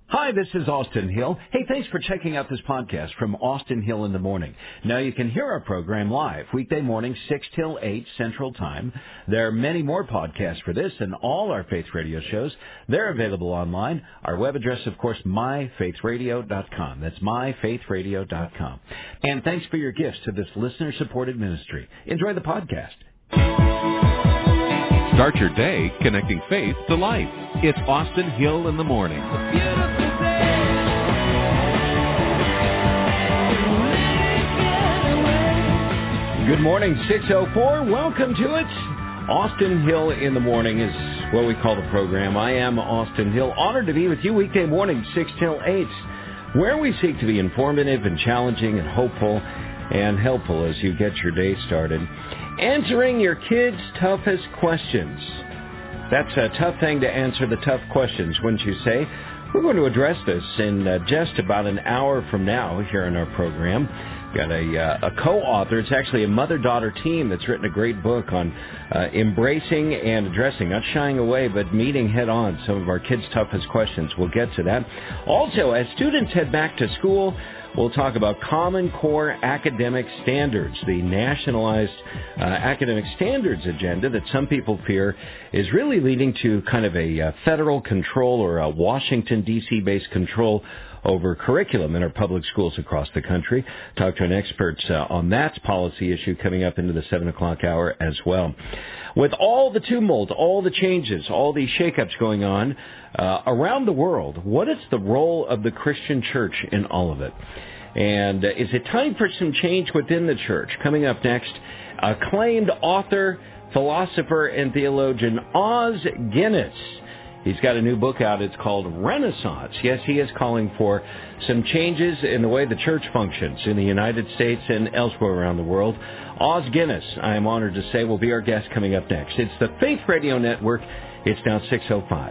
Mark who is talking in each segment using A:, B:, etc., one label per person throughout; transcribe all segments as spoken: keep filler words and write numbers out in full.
A: Hi, this is Austin Hill. Hey, thanks for checking out this podcast from Austin Hill in the Morning. Now, you can hear our program live, weekday morning, six till eight Central Time. There are many more podcasts for this and all our Faith Radio shows. They're available online. Our web address, of course, my faith radio dot com. That's my faith radio dot com. And thanks for your gifts to this listener-supported ministry. Enjoy the podcast.
B: Start your day connecting faith to life. It's Austin Hill in the Morning.
A: Good morning, six oh four. Welcome to it. Austin Hill in the Morning is what we call the program. I am Austin Hill. Honored to be with you weekday morning, six till eight, where we seek to be informative and challenging and hopeful and helpful as you get your day started. Answering your kids' toughest questions. That's a tough thing to answer, the tough questions, wouldn't you say? We're going to address this in uh, just about an hour from now here in our program. Got a, uh, a co-author. It's actually a mother-daughter team that's written a great book on uh, embracing and addressing, not shying away, but meeting head-on some of our kids' toughest questions. We'll get to that. Also, as students head back to school, we'll talk about Common Core Academic Standards, the nationalized uh, academic standards agenda that some people fear is really leading to kind of a uh, federal control or a Washington, D C-based control over curriculum in our public schools across the country. Talk to an expert uh, on that policy issue coming up into the seven o'clock hour as well. With all the tumult, all the changes, all the shakeups going on uh, around the world, what is the role of the Christian church in all of it? And uh, is it time for some change within the church? Coming up next, acclaimed author, philosopher, and theologian Os Guinness. He's got a new book out. It's called Renaissance. Yes, he is calling for some changes in the way the church functions in the United States and elsewhere around the world. Os Guinness, I am honored to say, will be our guest coming up next. It's the Faith Radio Network. It's now six oh five.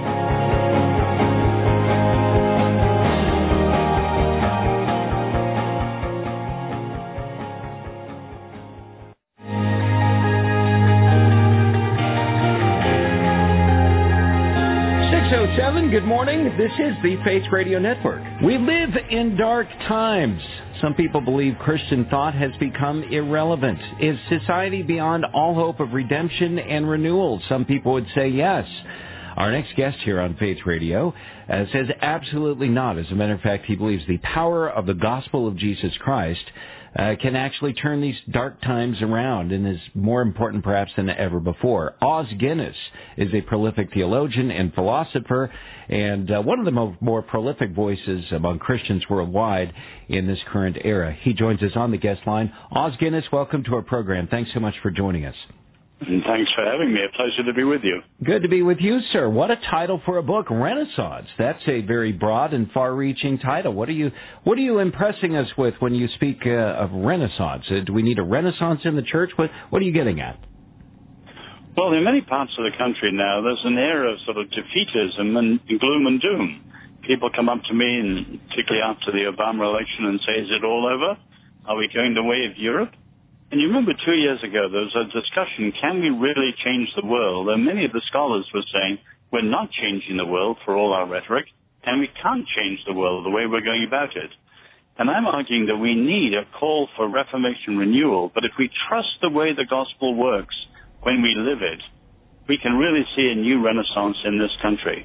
A: Good morning. This is the Faith Radio Network. We live in dark times. Some people believe Christian thought has become irrelevant. Is society beyond all hope of redemption and renewal? Some people would say yes. Our next guest here on Faith Radio uh, says absolutely not. As a matter of fact, he believes the power of the gospel of Jesus Christ Uh, can actually turn these dark times around and is more important perhaps than ever before. Os Guinness is a prolific theologian and philosopher and uh, one of the mo- more prolific voices among Christians worldwide in this current era. He joins us on the guest line. Os Guinness, welcome to our program. Thanks so much for joining us.
C: And thanks for having me. A pleasure to be with you.
A: Good to be with you, sir. What a title for a book, Renaissance. That's a very broad and far-reaching title. What are you What are you impressing us with when you speak uh, of Renaissance? Uh, do we need a Renaissance in the church? What What are you getting at?
C: Well, in many parts of the country now, there's an era of sort of defeatism and gloom and doom. People come up to me, and particularly after the Obama election, and say, is it all over? Are we going the way of Europe? And you remember two years ago, there was a discussion, can we really change the world? And many of the scholars were saying, we're not changing the world for all our rhetoric, and we can't change the world the way we're going about it. And I'm arguing that we need a call for reformation renewal, but if we trust the way the gospel works when we live it, we can really see a new renaissance in this country.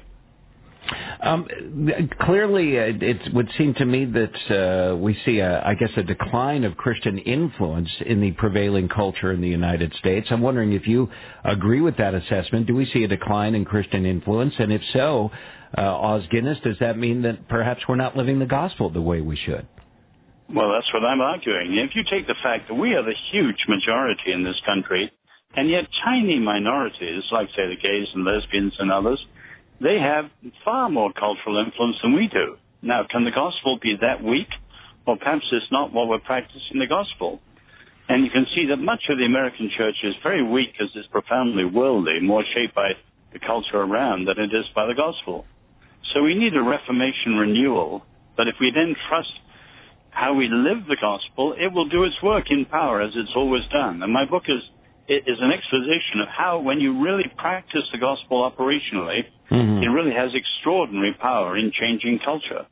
A: Um, clearly, uh, it would seem to me that uh, we see, a, I guess, a decline of Christian influence in the prevailing culture in the United States. I'm wondering if you agree with that assessment. Do we see a decline in Christian influence? And if so, uh, Os Guinness, does that mean that perhaps we're not living the gospel the way we should?
C: Well, that's what I'm arguing. If you take the fact that we are the huge majority in this country, and yet tiny minorities, like, say, the gays and lesbians and others, they have far more cultural influence than we do. Now, can the gospel be that weak? Or perhaps it's not what we're practicing the gospel. And you can see that much of the American church is very weak because it's profoundly worldly, more shaped by the culture around than it is by the gospel. So we need a reformation renewal. But if we then trust how we live the gospel, it will do its work in power as it's always done. And my book is, is an exposition of how, when you really practice the gospel operationally, Mm-hmm. It really has extraordinary power in changing culture.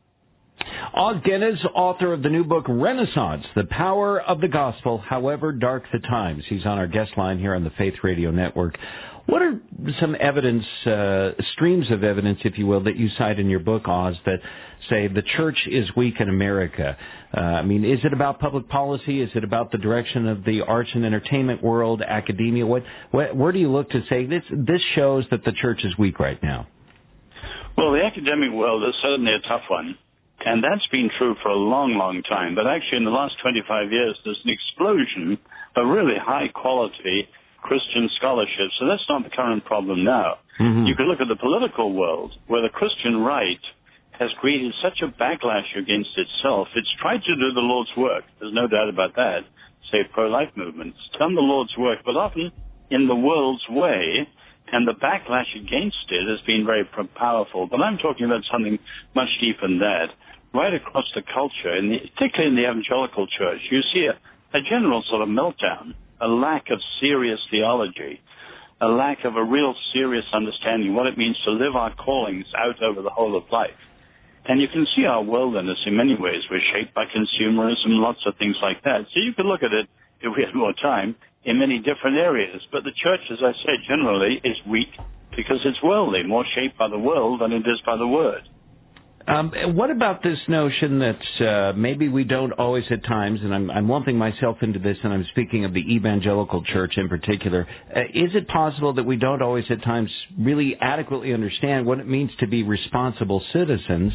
A: Os Guinness, author of the new book, Renaissance, The Power of the Gospel, However Dark the Times. He's on our guest line here on the Faith Radio Network. What are some evidence, uh, streams of evidence, if you will, that you cite in your book, Oz, that say the church is weak in America? Uh, I mean, is it about public policy? Is it about the direction of the arts and entertainment world, academia? What, what, where do you look to say this, this shows that the church is weak right now?
C: Well, the academic world is certainly a tough one. And that's been true for a long, long time. But actually, in the last twenty-five years, there's an explosion of really high-quality Christian scholarship. So that's not the current problem now. Mm-hmm. You can look at the political world, where the Christian right has created such a backlash against itself. It's tried to do the Lord's work. There's no doubt about that. Say, pro-life movement. It's done the Lord's work, but often in the world's way. And the backlash against it has been very powerful. But I'm talking about something much deeper than that. Right across the culture, in the, particularly in the evangelical church, you see a, a general sort of meltdown, a lack of serious theology, a lack of a real serious understanding of what it means to live our callings out over the whole of life. And you can see our worldliness in many ways. We're shaped by consumerism, lots of things like that. So you could look at it, if we had more time, in many different areas. But the church, as I said, generally is weak because it's worldly, more shaped by the world than it is by the Word.
A: Um, what about this notion that uh, maybe we don't always at times, and I'm, I'm lumping myself into this, and I'm speaking of the evangelical church in particular, uh, is it possible that we don't always at times really adequately understand what it means to be responsible citizens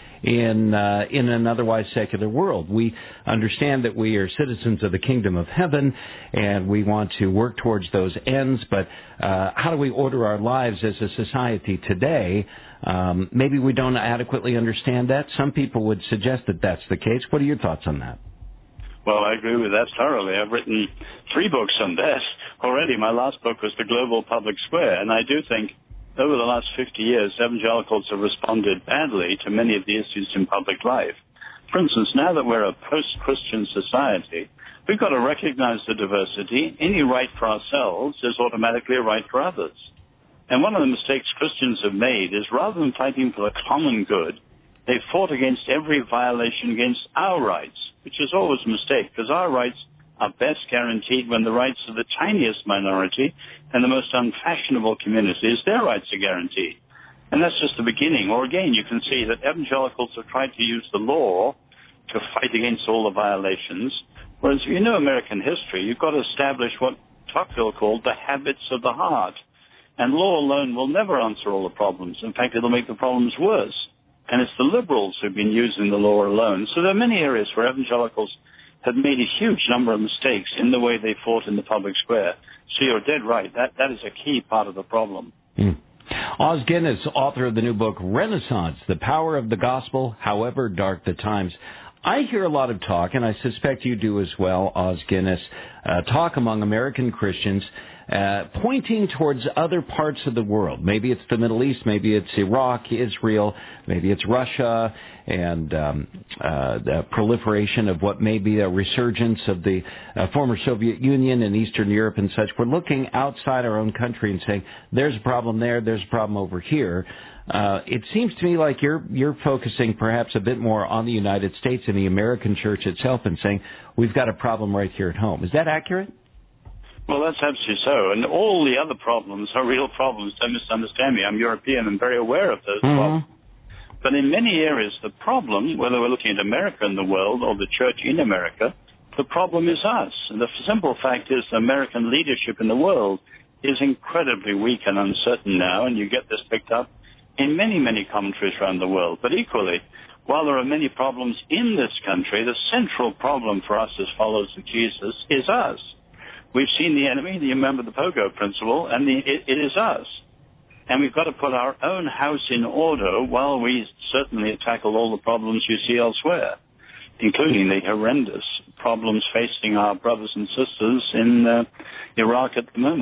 A: in uh, in an otherwise secular world? We understand that we are citizens of the kingdom of heaven, and we want to work towards those ends, but uh, how do we order our lives as a society today? Um, maybe we don't adequately understand that. Some people would suggest that that's the case. What are your thoughts on that?
C: Well, I agree with that thoroughly. I've written three books on that already. My last book was The Global Public Square, and I do think over the last fifty years, evangelicals have responded badly to many of the issues in public life. For instance, now that we're a post-Christian society, we've got to recognize the diversity. Any right for ourselves is automatically a right for others. And one of the mistakes Christians have made is rather than fighting for the common good, they've fought against every violation against our rights, which is always a mistake, because our rights are best guaranteed when the rights of the tiniest minority and the most unfashionable communities, their rights are guaranteed. And that's just the beginning. Or again, you can see that evangelicals have tried to use the law to fight against all the violations, whereas if you know American history, you've got to establish what Tocqueville called the habits of the heart. And law alone will never answer all the problems. In fact, it'll make the problems worse. And it's the liberals who've been using the law alone. So there are many areas where evangelicals have made a huge number of mistakes in the way they fought in the public square. So you're dead right. That that is a key part of the problem.
A: Mm. Os Guinness, author of the new book, Renaissance, The Power of the Gospel, However Dark the Times. I hear a lot of talk, and I suspect you do as well, Os Guinness, uh, talk among American Christians uh, pointing towards other parts of the world. Maybe it's the Middle East, maybe it's Iraq, Israel, maybe it's Russia, and um, uh, the proliferation of what may be a resurgence of the uh, former Soviet Union and Eastern Europe and such. We're looking outside our own country and saying, there's a problem there, there's a problem over here. Uh, it seems to me like you're you're focusing perhaps a bit more on the United States and the American church itself and saying, we've got a problem right here at home. Is that accurate?
C: Well, that's absolutely so. And all the other problems are real problems. Don't misunderstand me. I'm European and very aware of those mm-hmm. problems. But in many areas, the problem, whether we're looking at America and the world or the church in America, the problem is us. And the simple fact is the American leadership in the world is incredibly weak and uncertain now, and you get this picked up in many, many commentaries around the world. But equally, while there are many problems in this country, the central problem for us as followers of Jesus is us. We've seen the enemy, you remember the Pogo principle, and the, it, it is us. And we've got to put our own house in order while we certainly tackle all the problems you see elsewhere, including the horrendous problems facing our brothers and sisters in uh, Iraq at the moment.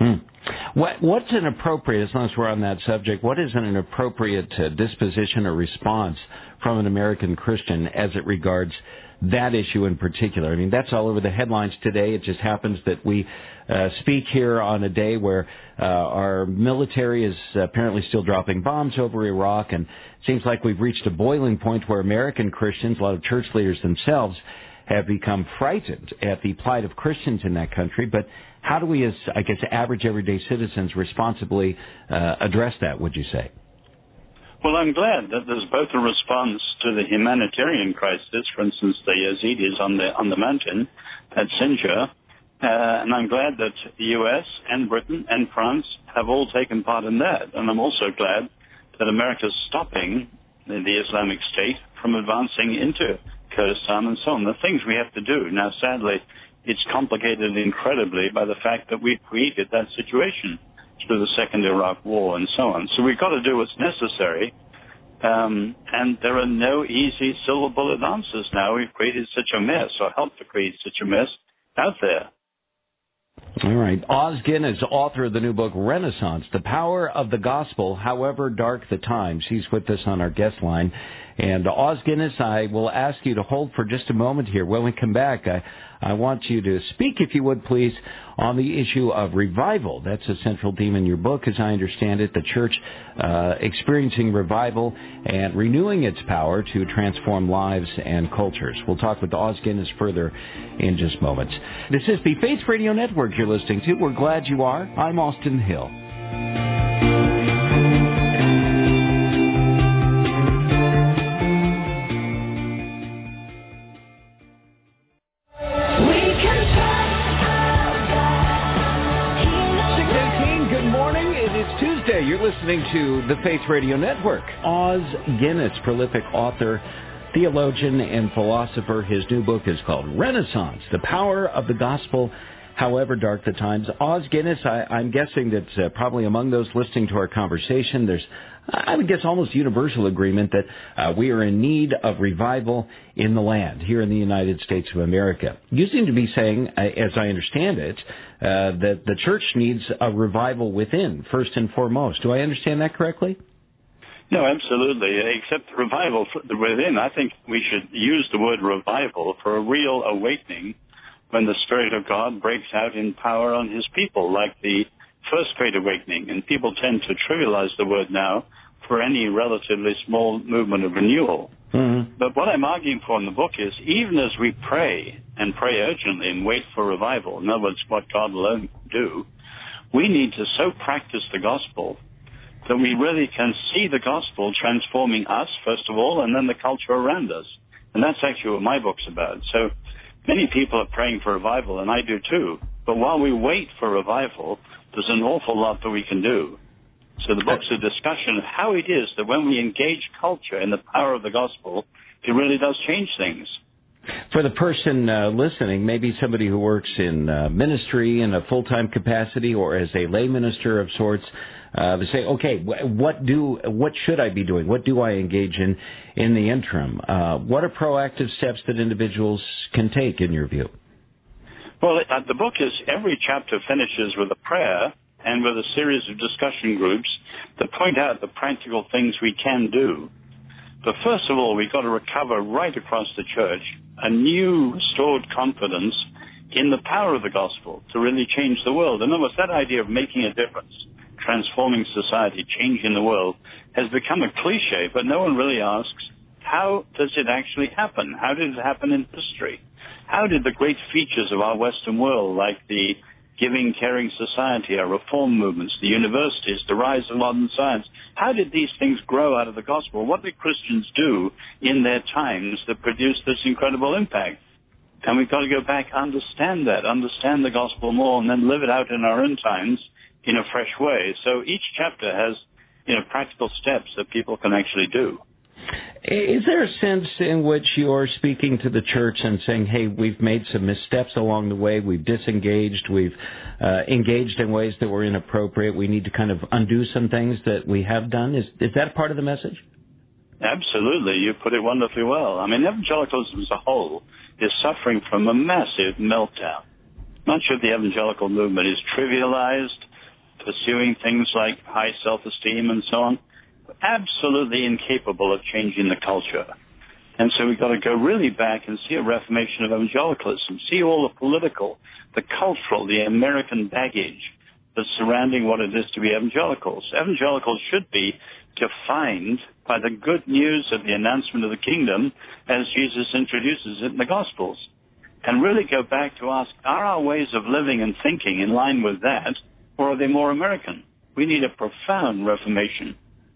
A: Hmm. What, what's an appropriate, as long as we're on that subject, what is an appropriate uh, disposition or response from an American Christian as it regards that issue in particular? I mean, that's all over the headlines today. It just happens that we uh, speak here on a day where uh, our military is apparently still dropping bombs over Iraq, and it seems like we've reached a boiling point where American Christians, a lot of church leaders themselves, have become frightened at the plight of Christians in that country. But how do we, as, I guess, average everyday citizens responsibly uh, address that, would you say?
C: Well, I'm glad that there's both a response to the humanitarian crisis, for instance, the Yazidis on the on the mountain at Sinjar, uh, and I'm glad that the U S and Britain and France have all taken part in that. And I'm also glad that America's stopping the, the Islamic State from advancing into Kurdistan and so on, the things we have to do. Now, sadly, it's complicated incredibly by the fact that we've created that situation through the Second Iraq War and so on. So we've got to do what's necessary, um, and there are no easy silver bullet answers now. We've created such a mess, or helped to create such a mess out there.
A: All right. Os Guinness, author of the new book, Renaissance, The Power of the Gospel, However Dark the Times. He's with us on our guest line. And Os Guinness, I will ask you to hold for just a moment here. When we come back, I, I want you to speak, if you would, please, on the issue of revival. That's a central theme in your book, as I understand it, the church uh, experiencing revival and renewing its power to transform lives and cultures. We'll talk with Os Guinness further in just moments. This is the Faith Radio Network you're listening to. We're glad you are. I'm Austin Hill. You're listening to the Faith Radio Network. Os Guinness, prolific author, theologian, and philosopher. His new book is called Renaissance, The Power of the Gospel, However Dark the Times. Os Guinness, I, I'm guessing that uh, probably among those listening to our conversation, there's, I would guess, almost universal agreement that uh, we are in need of revival in the land, here in the United States of America. You seem to be saying, uh, as I understand it, uh, that the church needs a revival within, first and foremost. Do I understand that correctly?
C: No, absolutely. Except revival within, I think we should use the word revival for a real awakening when the Spirit of God breaks out in power on His people, like the First Great Awakening. And people tend to trivialize the word now for any relatively small movement of renewal. Mm-hmm. But what I'm arguing for in the book is, even as we pray, and pray urgently and wait for revival, in other words, what God alone can do, we need to so practice the gospel that we really can see the gospel transforming us, first of all, and then the culture around us. And that's actually what my book's about. So many people are praying for revival, and I do too. But while we wait for revival, there's an awful lot that we can do. So the book's a discussion of how it is that when we engage culture in the power of the gospel, it really does change things.
A: For the person uh, listening, maybe somebody who works in uh, ministry in a full-time capacity or as a lay minister of sorts, uh, to say, okay, what do, what should I be doing? What do I engage in in the interim? Uh, what are proactive steps that individuals can take, in your view?
C: Well, uh, the book is, every chapter finishes with a prayer and with a series of discussion groups that point out the practical things we can do. But first of all, we've got to recover right across the church a new stored confidence in the power of the gospel to really change the world. In other words, that idea of making a difference, transforming society, changing the world, has become a cliche, but no one really asks, how does it actually happen? How did it happen in history? How did the great features of our Western world, like the giving, caring society, our reform movements, the universities, the rise of modern science, how did these things grow out of the gospel? What did Christians do in their times that produced this incredible impact? And we've got to go back, understand that, understand the gospel more, and then live it out in our own times in a fresh way. So each chapter has, you know, practical steps that people can actually do.
A: Is there a sense in which you're speaking to the church and saying, hey, we've made some missteps along the way, we've disengaged, we've uh, engaged in ways that were inappropriate, we need to kind of undo some things that we have done? Is, is that part of the message?
C: Absolutely. You put it wonderfully well. I mean, evangelicalism as a whole is suffering from a massive meltdown. Much of the evangelical movement is trivialized. pursuing things like high self-esteem and so on, absolutely incapable of changing the culture. And so we've got to go really back and see a reformation of evangelicalism, see all the political, the cultural, the American baggage that's surrounding what it is to be evangelicals. Evangelicals should be defined by the good news of the announcement of the kingdom as Jesus introduces it in the Gospels. And really go back to ask, are our ways of living and thinking in line with that, or are they more American? We need a profound reformation.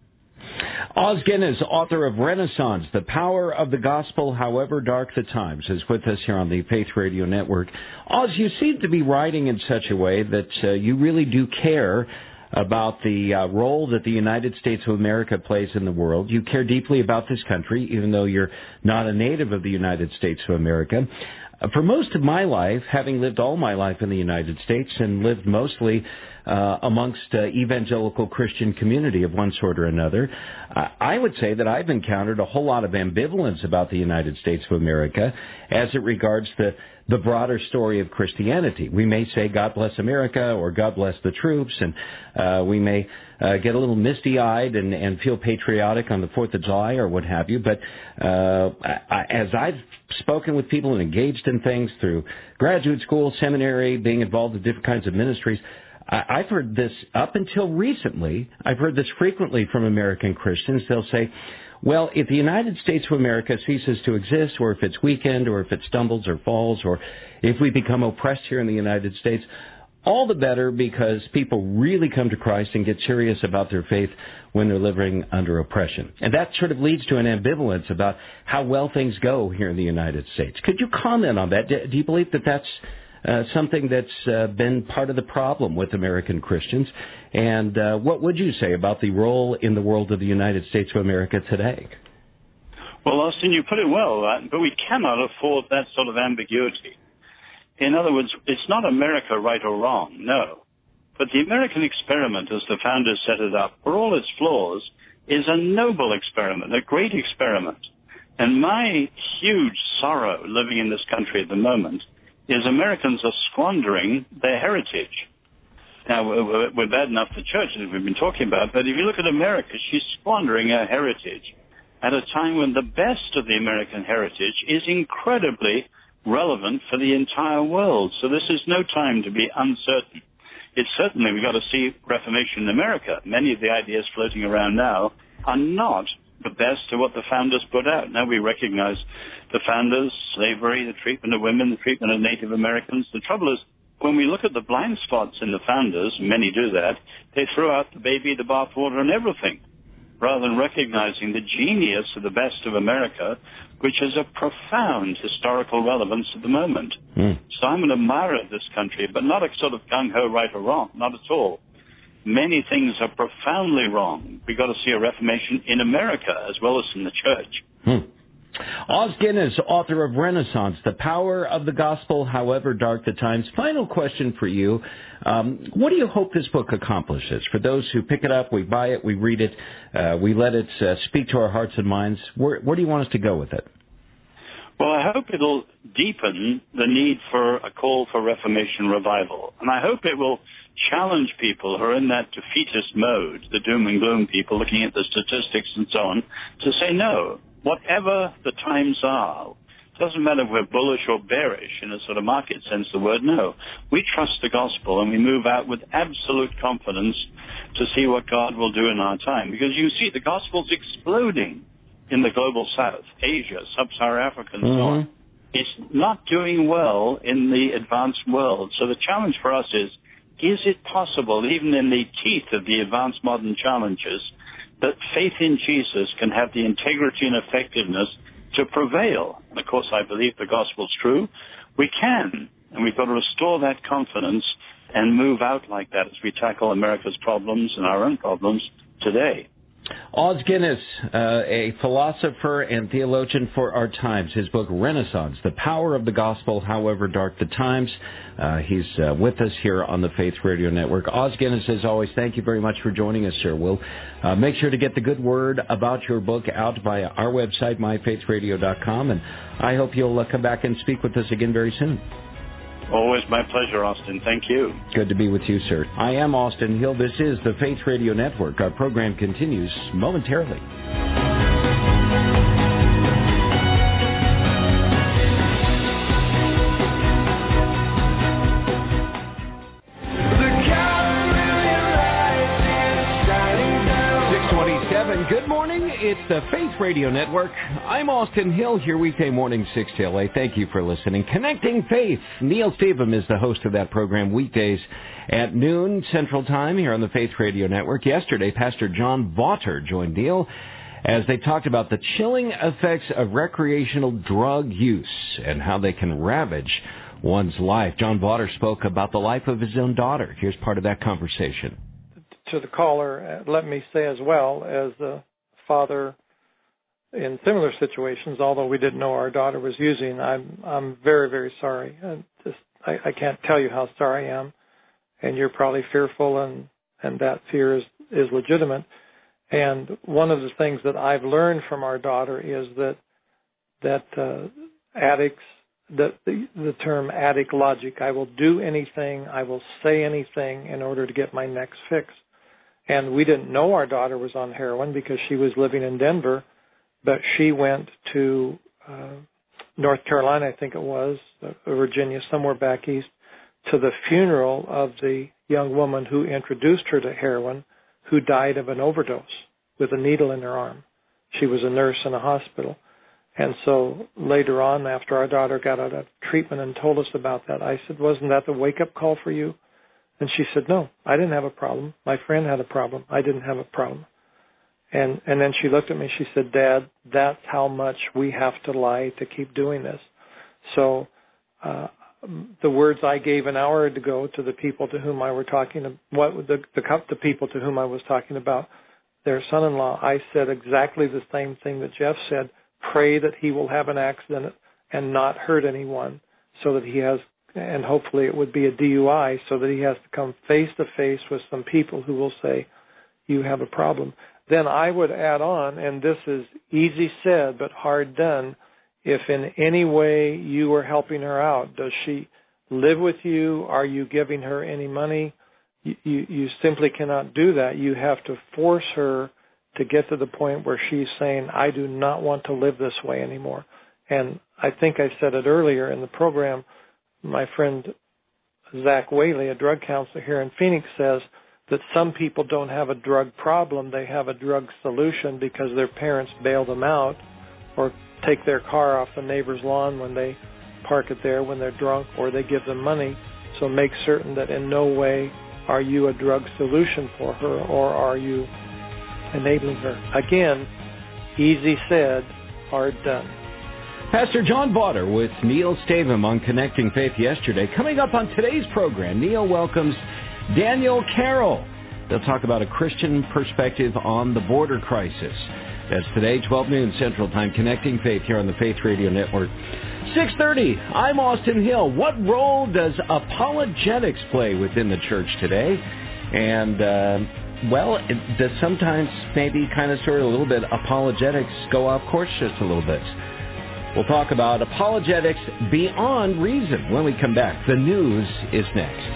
A: Os Guinness, author of Renaissance, The Power of the Gospel, However Dark the Times, is with us here on the Faith Radio Network. Os, you seem to be writing in such a way that uh, you really do care about the uh, role that the United States of America plays in the world. You care deeply about this country, even though you're not a native of the United States of America. Uh, for most of my life, having lived all my life in the United States and lived mostly uh, amongst uh, evangelical Christian community of one sort or another, uh, I would say that I've encountered a whole lot of ambivalence about the United States of America as it regards the the broader story of Christianity. We may say, God bless America, or God bless the troops, and uh, we may uh, get a little misty-eyed and, and feel patriotic on the fourth of July or what have you. But uh, I, as I've spoken with people and engaged in things through graduate school, seminary, being involved in different kinds of ministries, I, I've heard this up until recently. I've heard this frequently from American Christians. They'll say, well, if the United States of America ceases to exist, or if it's weakened, or if it stumbles or falls, or if we become oppressed here in the United States, all the better, because people really come to Christ and get serious about their faith when they're living under oppression. And that sort of leads to an ambivalence about how well things go here in the United States. Could you comment on that? Do you believe that that's Uh, something that's uh, been part of the problem with American Christians? And uh, what would you say about the role in the world of the United States of America today?
C: Well, Austin, you put it well, right? But we cannot afford that sort of ambiguity. In other words, it's not America right or wrong, no. But the American experiment, as the founders set it up, for all its flaws, is a noble experiment, a great experiment. And my huge sorrow living in this country at the moment is Americans are squandering their heritage. Now, we're bad enough the church, as we've been talking about, but if you look at America, she's squandering her heritage at a time when the best of the American heritage is incredibly relevant for the entire world. So this is no time to be uncertain. It's certainly, we've got to see Reformation in America. Many of the ideas floating around now are not the best of what the founders put out. Now we recognize the founders, slavery, the treatment of women, the treatment of Native Americans. The trouble is, when we look at the blind spots in the founders, many do that, they throw out the baby, the bathwater, and everything, rather than recognizing the genius of the best of America, which has a profound historical relevance at the moment. Mm. So I'm an admirer of this country, but not a sort of gung-ho right or wrong, not at all. Many things are profoundly wrong. We've got to see a reformation in America as well as in the church.
A: Hmm. Os Guinness, author of Renaissance, The Power of the Gospel, However Dark the Times. Final question for you. Um, what do you hope this book accomplishes? For those who pick it up, we buy it, we read it, uh, we let it uh, speak to our hearts and minds. Where, where do you want us to go with it?
C: Well, I hope it'll deepen the need for a call for Reformation revival. And I hope it will challenge people who are in that defeatist mode, the doom and gloom people looking at the statistics and so on, to say no. Whatever the times are, it doesn't matter if we're bullish or bearish in a sort of market sense of the word, no. We trust the gospel and we move out with absolute confidence to see what God will do in our time. Because you see the gospel's exploding in the global south, Asia, sub-Saharan Africa, and mm-hmm. so on. It's not doing well in the advanced world. So the challenge for us is, is it possible, even in the teeth of the advanced modern challenges, that faith in Jesus can have the integrity and effectiveness to prevail? And of course, I believe the gospel's true. We can, and we've got to restore that confidence and move out like that as we tackle America's problems and our own problems today.
A: Os Guinness, uh, a philosopher and theologian for our times. His book, Renaissance, The Power of the Gospel, However Dark the Times. Uh, he's uh, with us here on the Faith Radio Network. Os Guinness, as always, thank you very much for joining us, sir. We'll uh, make sure to get the good word about your book out via our website, my faith radio dot com, and I hope you'll uh, come back and speak with us again very soon.
C: Always my pleasure, Austin. Thank you.
A: Good to be with you, sir. I am Austin Hill. This is the Faith Radio Network. Our program continues momentarily. Good morning. It's the Faith Radio Network. I'm Austin Hill, here weekday morning, six till eight. Thank you for listening. Connecting Faith. Neil Stevem is the host of that program weekdays at noon Central Time here on the Faith Radio Network. Yesterday, Pastor John Vaughter joined Neil as they talked about the chilling effects of recreational drug use and how they can ravage one's life. John Vaughter spoke about the life of his own daughter. Here's part of that conversation.
D: To the caller, let me say as well, as the father in similar situations, although we didn't know our daughter was using, I'm I'm very, very sorry. I, just, I, I can't tell you how sorry I am, and you're probably fearful, and, and that fear is, is legitimate. And one of the things that I've learned from our daughter is that that uh, addicts, the, the, the term addict logic, I will do anything, I will say anything in order to get my next fix. And we didn't know our daughter was on heroin because she was living in Denver, but she went to uh, North Carolina, I think it was, uh, Virginia, somewhere back east, to the funeral of the young woman who introduced her to heroin, who died of an overdose with a needle in her arm. She was a nurse in a hospital. And so later on, after our daughter got out of treatment and told us about that, I said, wasn't that the wake-up call for you? And she said, no, I didn't have a problem. My friend had a problem. I didn't have a problem. And and then she looked at me. She said, Dad, that's how much we have to lie to keep doing this. So uh, the words I gave an hour ago to the people to whom I were talking, what the, the the people to whom I was talking about, their son-in-law, I said exactly the same thing that Jeff said. Pray that he will have an accident and not hurt anyone, so that he has. And hopefully it would be a D U I, so that he has to come face-to-face with some people who will say, you have a problem. Then I would add on, and this is easy said but hard done, if in any way you are helping her out, does she live with you? Are you giving her any money? You, you, you simply cannot do that. You have to force her to get to the point where she's saying, I do not want to live this way anymore. And I think I said it earlier in the program. My friend Zach Whaley, a drug counselor here in Phoenix, says that some people don't have a drug problem, they have a drug solution because their parents bail them out or take their car off the neighbor's lawn when they park it there when they're drunk, or they give them money. So make certain that in no way are you a drug solution for her, or are you enabling her. Again, easy said, hard done.
A: Pastor John Vaughter with Neil Stevem on Connecting Faith yesterday. Coming up on today's program, Neil welcomes Daniel Carroll. They'll talk about a Christian perspective on the border crisis. That's today, twelve noon Central Time, Connecting Faith here on the Faith Radio Network. six thirty, I'm Austin Hill. What role does apologetics play within the church today? And, uh, well, it does sometimes maybe kind of sort of a little bit apologetics go off course just a little bit. We'll talk about apologetics beyond reason when we come back. The news is next.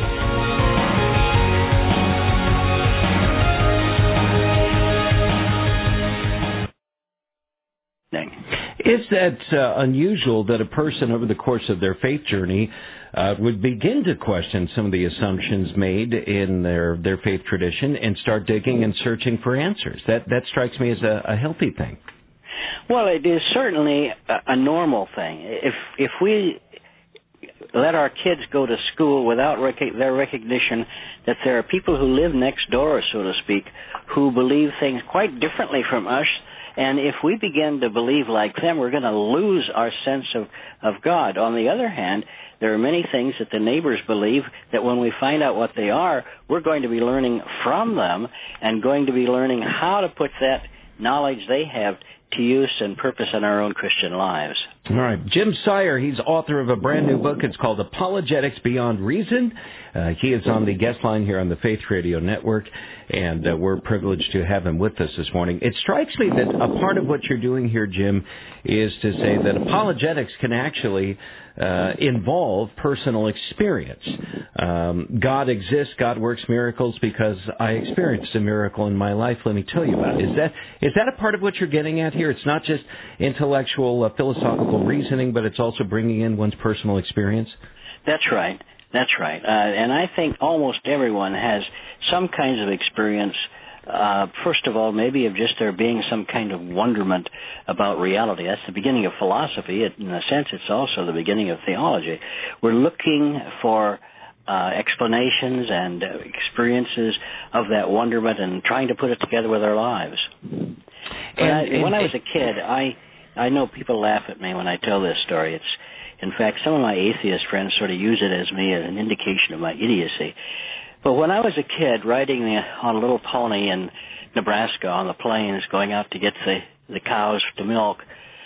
A: Is that uh, unusual that a person over the course of their faith journey uh, would begin to question some of the assumptions made in their, their faith tradition and start digging and searching for answers? That, that strikes me as a, a healthy thing.
E: Well, it is certainly a, a normal thing. If if we let our kids go to school without rec- their recognition that there are people who live next door, so to speak, who believe things quite differently from us, and if we begin to believe like them, we're going to lose our sense of, of God. On the other hand, there are many things that the neighbors believe that when we find out what they are, we're going to be learning from them and going to be learning how to put that knowledge they have to use and purpose in our own Christian lives.
A: All right. Jim Sire, he's author of a brand new book. It's called Apologetics Beyond Reason. Uh, he is on the guest line here on the Faith Radio Network, and uh, we're privileged to have him with us this morning. It strikes me that a part of what you're doing here, Jim, is to say that apologetics can actually uh, involve personal experience. Um, God exists, God works miracles because I experienced a miracle in my life. Let me tell you about it. Is that is that a part of what you're getting at here? It's not just intellectual, uh, philosophical reasoning, but it's also bringing in one's personal experience?
E: That's right. That's right. Uh, and I think almost everyone has some kinds of experience, uh, first of all, maybe of just there being some kind of wonderment about reality. That's the beginning of philosophy. It, in a sense, it's also the beginning of theology. We're looking for uh, explanations and uh, experiences of that wonderment and trying to put it together with our lives. And, I, and when I was a kid, I I know people laugh at me when I tell this story. It's In fact, some of my atheist friends sort of use it as me as an indication of my idiocy. But when I was a kid, riding on a little pony in Nebraska on the plains, going out to get the, the cows to milk,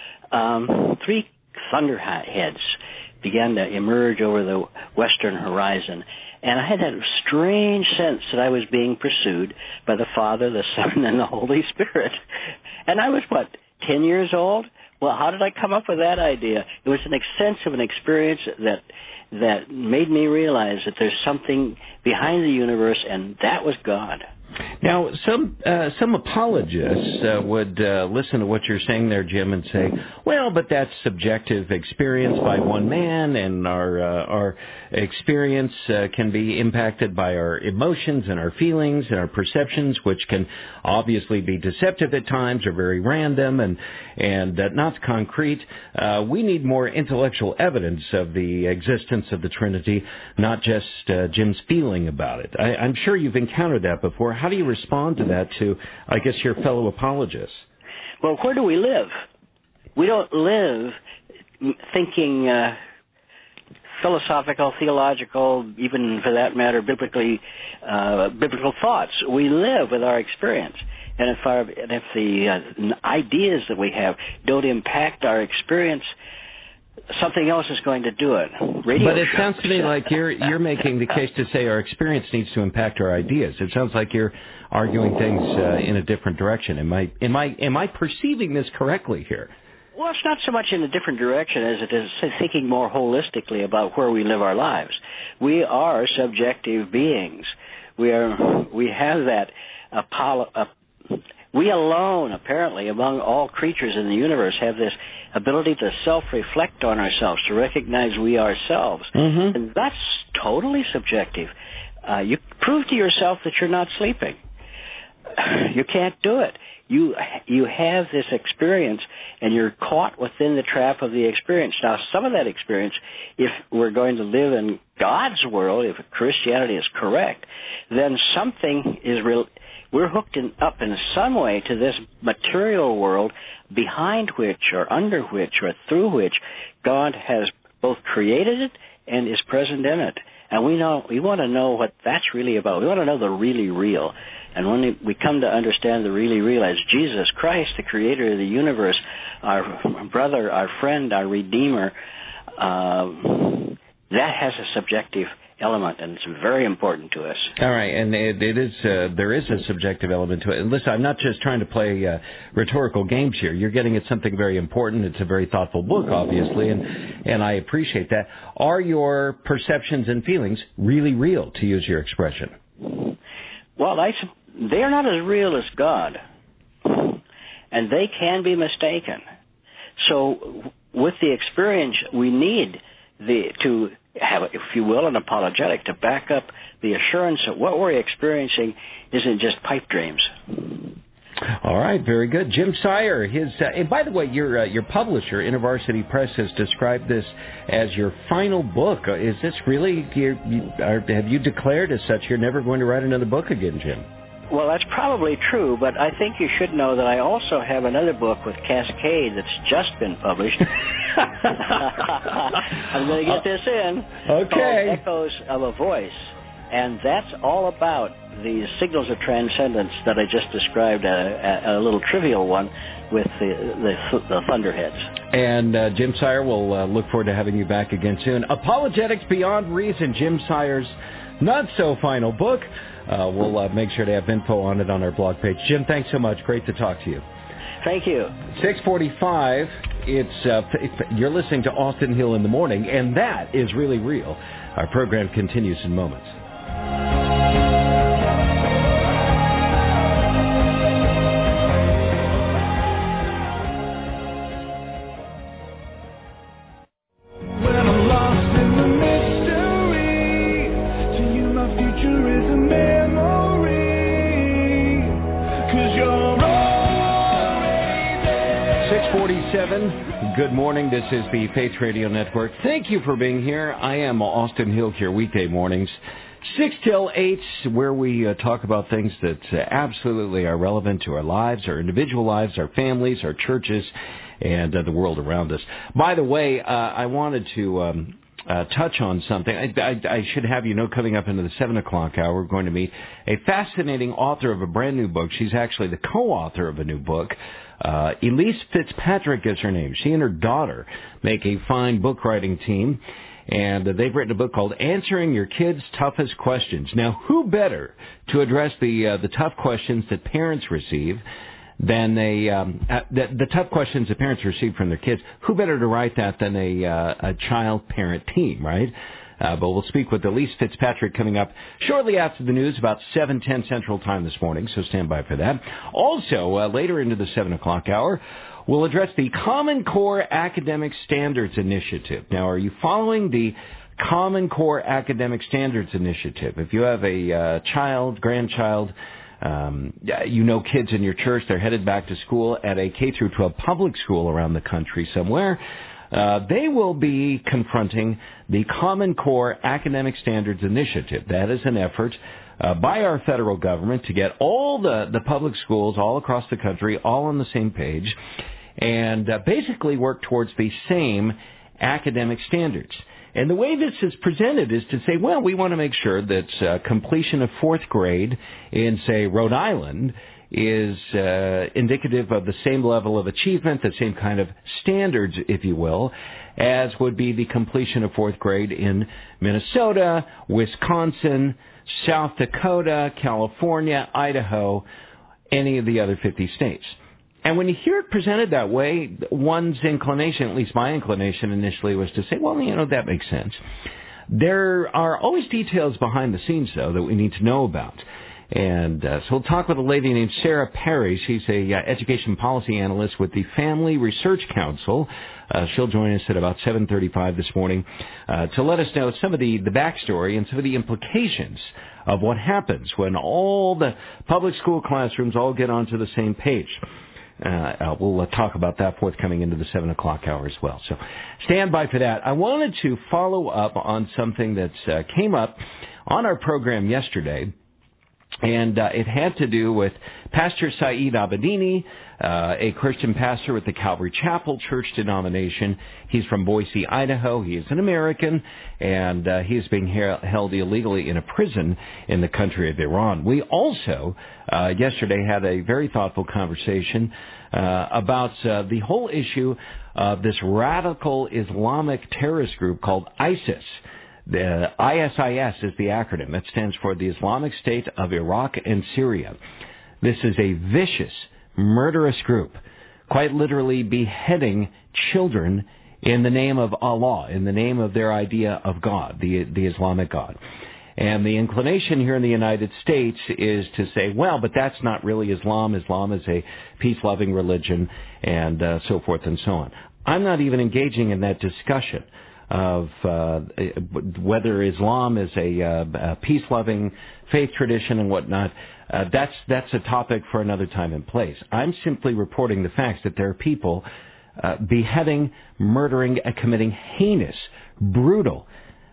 E: um, three thunderheads began to emerge over the western horizon. And I had that strange sense that I was being pursued by the Father, the Son, and the Holy Spirit. And I was, what, ten years old? Well, how did I come up with that idea? It was an sense of an experience that that made me realize that there's something behind the universe, and that was God.
A: Now, some uh, some apologists uh, would uh, listen to what you're saying there, Jim, and say, "Well, but that's subjective experience by one man, and our uh, our experience uh, can be impacted by our emotions and our feelings and our perceptions, which can obviously be deceptive at times or very random and and uh, not concrete. Uh, we need more intellectual evidence of the existence of the Trinity, not just uh, Jim's feeling about it." I, I'm sure you've encountered that before. How do you respond to that to, I guess, your fellow apologists?
E: Well, where do we live? We don't live thinking uh, philosophical, theological, even for that matter, biblically, uh, biblical thoughts. We live with our experience. And if, our, and if the uh, ideas that we have don't impact our experience, something else is going to do it. Radio
A: but it
E: shows.
A: sounds to me like you're you're making the case to say our experience needs to impact our ideas. It sounds like you're arguing things uh, in a different direction. Am I am I am I perceiving this correctly here?
E: Well, it's not so much in a different direction as it is thinking more holistically about where we live our lives. We are subjective beings. We are we have that Apollo. Uh, We alone, apparently, among all creatures in the universe, have this ability to self-reflect on ourselves, to recognize we ourselves. Mm-hmm. And that's totally subjective. Uh, you prove to yourself that you're not sleeping. You can't do it. You you have this experience, and you're caught within the trap of the experience. Now, some of that experience, if we're going to live in God's world, if Christianity is correct, then something is real. We're hooked in, up in some way to this material world behind which or under which or through which God has both created it and is present in it. And we know we want to know what that's really about. We want to know the really real. And when we come to understand the really real as Jesus Christ, the creator of the universe, our brother, our friend, our Redeemer, uh, that has a subjective element, and it's very important to us.
A: All right, and it, it is uh, there is a subjective element to it. And listen, I'm not just trying to play uh, rhetorical games here. You're getting at something very important. It's a very thoughtful book, obviously, and and I appreciate that. Are your perceptions and feelings really real, to use your expression?
E: Well, I, they are not as real as God, and they can be mistaken. So, with the experience, we need the to have, if you will, an apologetic to back up the assurance that what we're experiencing isn't just pipe dreams.
A: All right, very good. Jim Sire, his, uh, and by the way, your uh, your publisher, InterVarsity Press, has described this as your final book. Uh, is this really, you, you, are, have you declared as such you're never going to write another book again, Jim?
E: Well, that's probably true, but I think you should know that I also have another book with Cascade that's just been published. I'm going to get this in.
A: Okay.
E: Called Echoes of a Voice. And that's all about the signals of transcendence that I just described, a, a, a little trivial one with the, the, the thunderheads.
A: And uh, Jim Sire, will uh, look forward to having you back again soon. Apologetics Beyond Reason, Jim Sire's not-so-final book. Uh, we'll uh, make sure to have info on it on our blog page. Jim, thanks so much. Great to talk to you.
E: Thank you.
A: six forty-five, it's, uh, you're listening to Austin Hill in the Morning, and that is really real. Our program continues in moments. Good morning. This is the Faith Radio Network. Thank you for being here. I am Austin Hill here weekday mornings, six till eight, where we uh, talk about things that uh, absolutely are relevant to our lives, our individual lives, our families, our churches, and uh, the world around us. By the way, uh, I wanted to um, uh, touch on something. I, I, I should have you know, coming up into the seven o'clock hour, we're going to meet a fascinating author of a brand new book. She's actually the co-author of a new book. Uh, Elise Fitzpatrick is her name. She and her daughter make a fine book writing team, and uh, they've written a book called Answering Your Kids' Toughest Questions. Now, who better to address the uh, the tough questions that parents receive than a um, uh, the, the tough questions that parents receive from their kids? Who better to write that than a uh, a child-parent team, right? Uh, but we'll speak with Elise Fitzpatrick coming up shortly after the news, about seven ten Central Time this morning, so stand by for that. Also, uh, later into the seven o'clock hour, we'll address the Common Core Academic Standards Initiative. Now, are you following the Common Core Academic Standards Initiative? If you have a uh, child, grandchild, um, you know kids in your church, they're headed back to school at a K through twelve public school around the country somewhere, Uh, they will be confronting the Common Core Academic Standards Initiative. That is an effort uh, by our federal government to get all the, the public schools all across the country all on the same page and uh, basically work towards the same academic standards. And the way this is presented is to say, well, we want to make sure that uh, completion of fourth grade in, say, Rhode Island is uh, indicative of the same level of achievement, the same kind of standards, if you will, as would be the completion of fourth grade in Minnesota, Wisconsin, South Dakota, California, Idaho, any of the other fifty states. And when you hear it presented that way, one's inclination, at least my inclination initially, was to say, well, you know, that makes sense. There are always details behind the scenes, though, that we need to know about. And uh, so we'll talk with a lady named Sarah Perry. She's a uh, education policy analyst with the Family Research Council. Uh, she'll join us at about seven thirty-five this morning uh, to let us know some of the, the backstory and some of the implications of what happens when all the public school classrooms all get onto the same page. Uh, uh, we'll uh, talk about that forthcoming into the seven o'clock hour as well. So stand by for that. I wanted to follow up on something that uh, came up on our program yesterday. And uh, it had to do with Pastor Saeed Abedini, uh, a Christian pastor with the Calvary Chapel Church denomination. He's from Boise, Idaho. He is an American, and uh, he is being he- held illegally in a prison in the country of Iran. We also, uh, yesterday, had a very thoughtful conversation uh, about uh, the whole issue of this radical Islamic terrorist group called ISIS. The I S I S is the acronym. That stands for the Islamic State of Iraq and Syria. This is a vicious, murderous group, quite literally beheading children in the name of Allah, in the name of their idea of God, the, the Islamic God. And the inclination here in the United States is to say, well, but that's not really Islam. Islam is a peace-loving religion, and uh, so forth and so on. I'm not even engaging in that discussion of uh, whether Islam is a, uh, a peace-loving faith tradition and whatnot. Uh, that's that's a topic for another time and place. I'm simply reporting the facts that there are people uh, beheading, murdering, and committing heinous, brutal,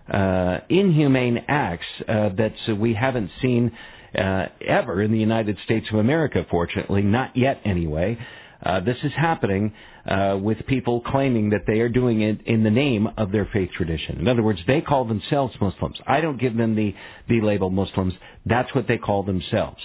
A: uh, inhumane acts uh, that uh, we haven't seen uh, ever in the United States of America, fortunately, not yet anyway. uh, this is happening uh, with people claiming that they are doing it in the name of their faith tradition. In other words, they call themselves Muslims. I don't give them the, the label Muslims. That's what they call themselves.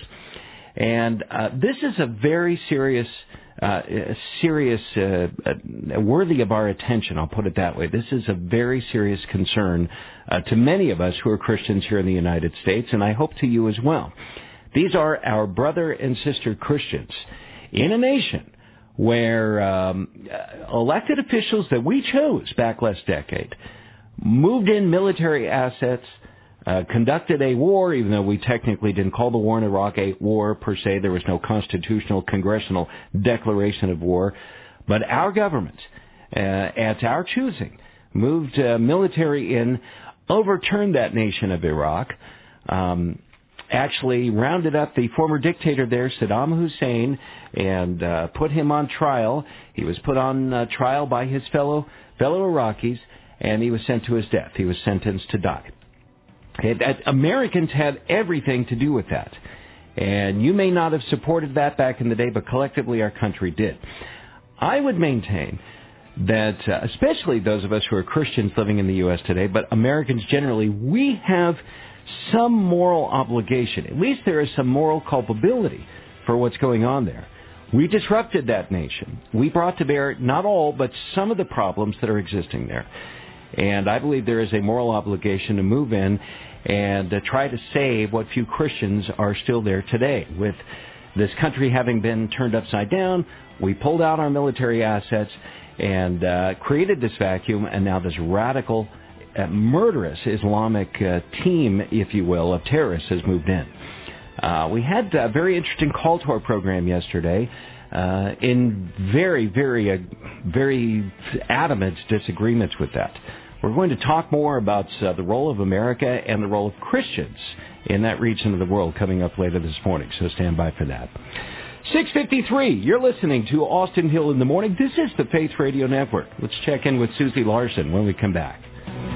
A: And uh, this is a very serious, uh, serious, uh, uh, worthy of our attention. I'll put it that way. This is a very serious concern uh, to many of us who are Christians here in the United States, and I hope to you as well. These are our brother and sister Christians in a nation where um, elected officials that we chose back last decade moved in military assets, Uh, conducted a war, even though we technically didn't call the war in Iraq a war per se. There was no constitutional congressional declaration of war. But our government, uh, at our choosing, moved uh, military in, overturned that nation of Iraq, um, actually rounded up the former dictator there, Saddam Hussein, and uh, put him on trial. He was put on uh, trial by his fellow fellow Iraqis, and he was sent to his death. He was sentenced to die. Okay, that Americans had everything to do with that. And you may not have supported that back in the day, but collectively our country did. I would maintain that, uh, especially those of us who are Christians living in the U S today, but Americans generally, we have some moral obligation. At least there is some moral culpability for what's going on there. We disrupted that nation. We brought to bear not all, but some of the problems that are existing there. And I believe there is a moral obligation to move in and uh, try to save what few Christians are still there today. With this country having been turned upside down, we pulled out our military assets and uh, created this vacuum, and now this radical, uh, murderous Islamic uh, team, if you will, of terrorists has moved in. Uh, we had a very interesting call to our program yesterday. Uh, in very, very, uh, very adamant disagreements with that. We're going to talk more about uh, the role of America and the role of Christians in that region of the world coming up later this morning, so stand by for that. six fifty-three, you're listening to Austin Hill in the Morning. This is the Faith Radio Network. Let's check in with Susie Larson when we come back.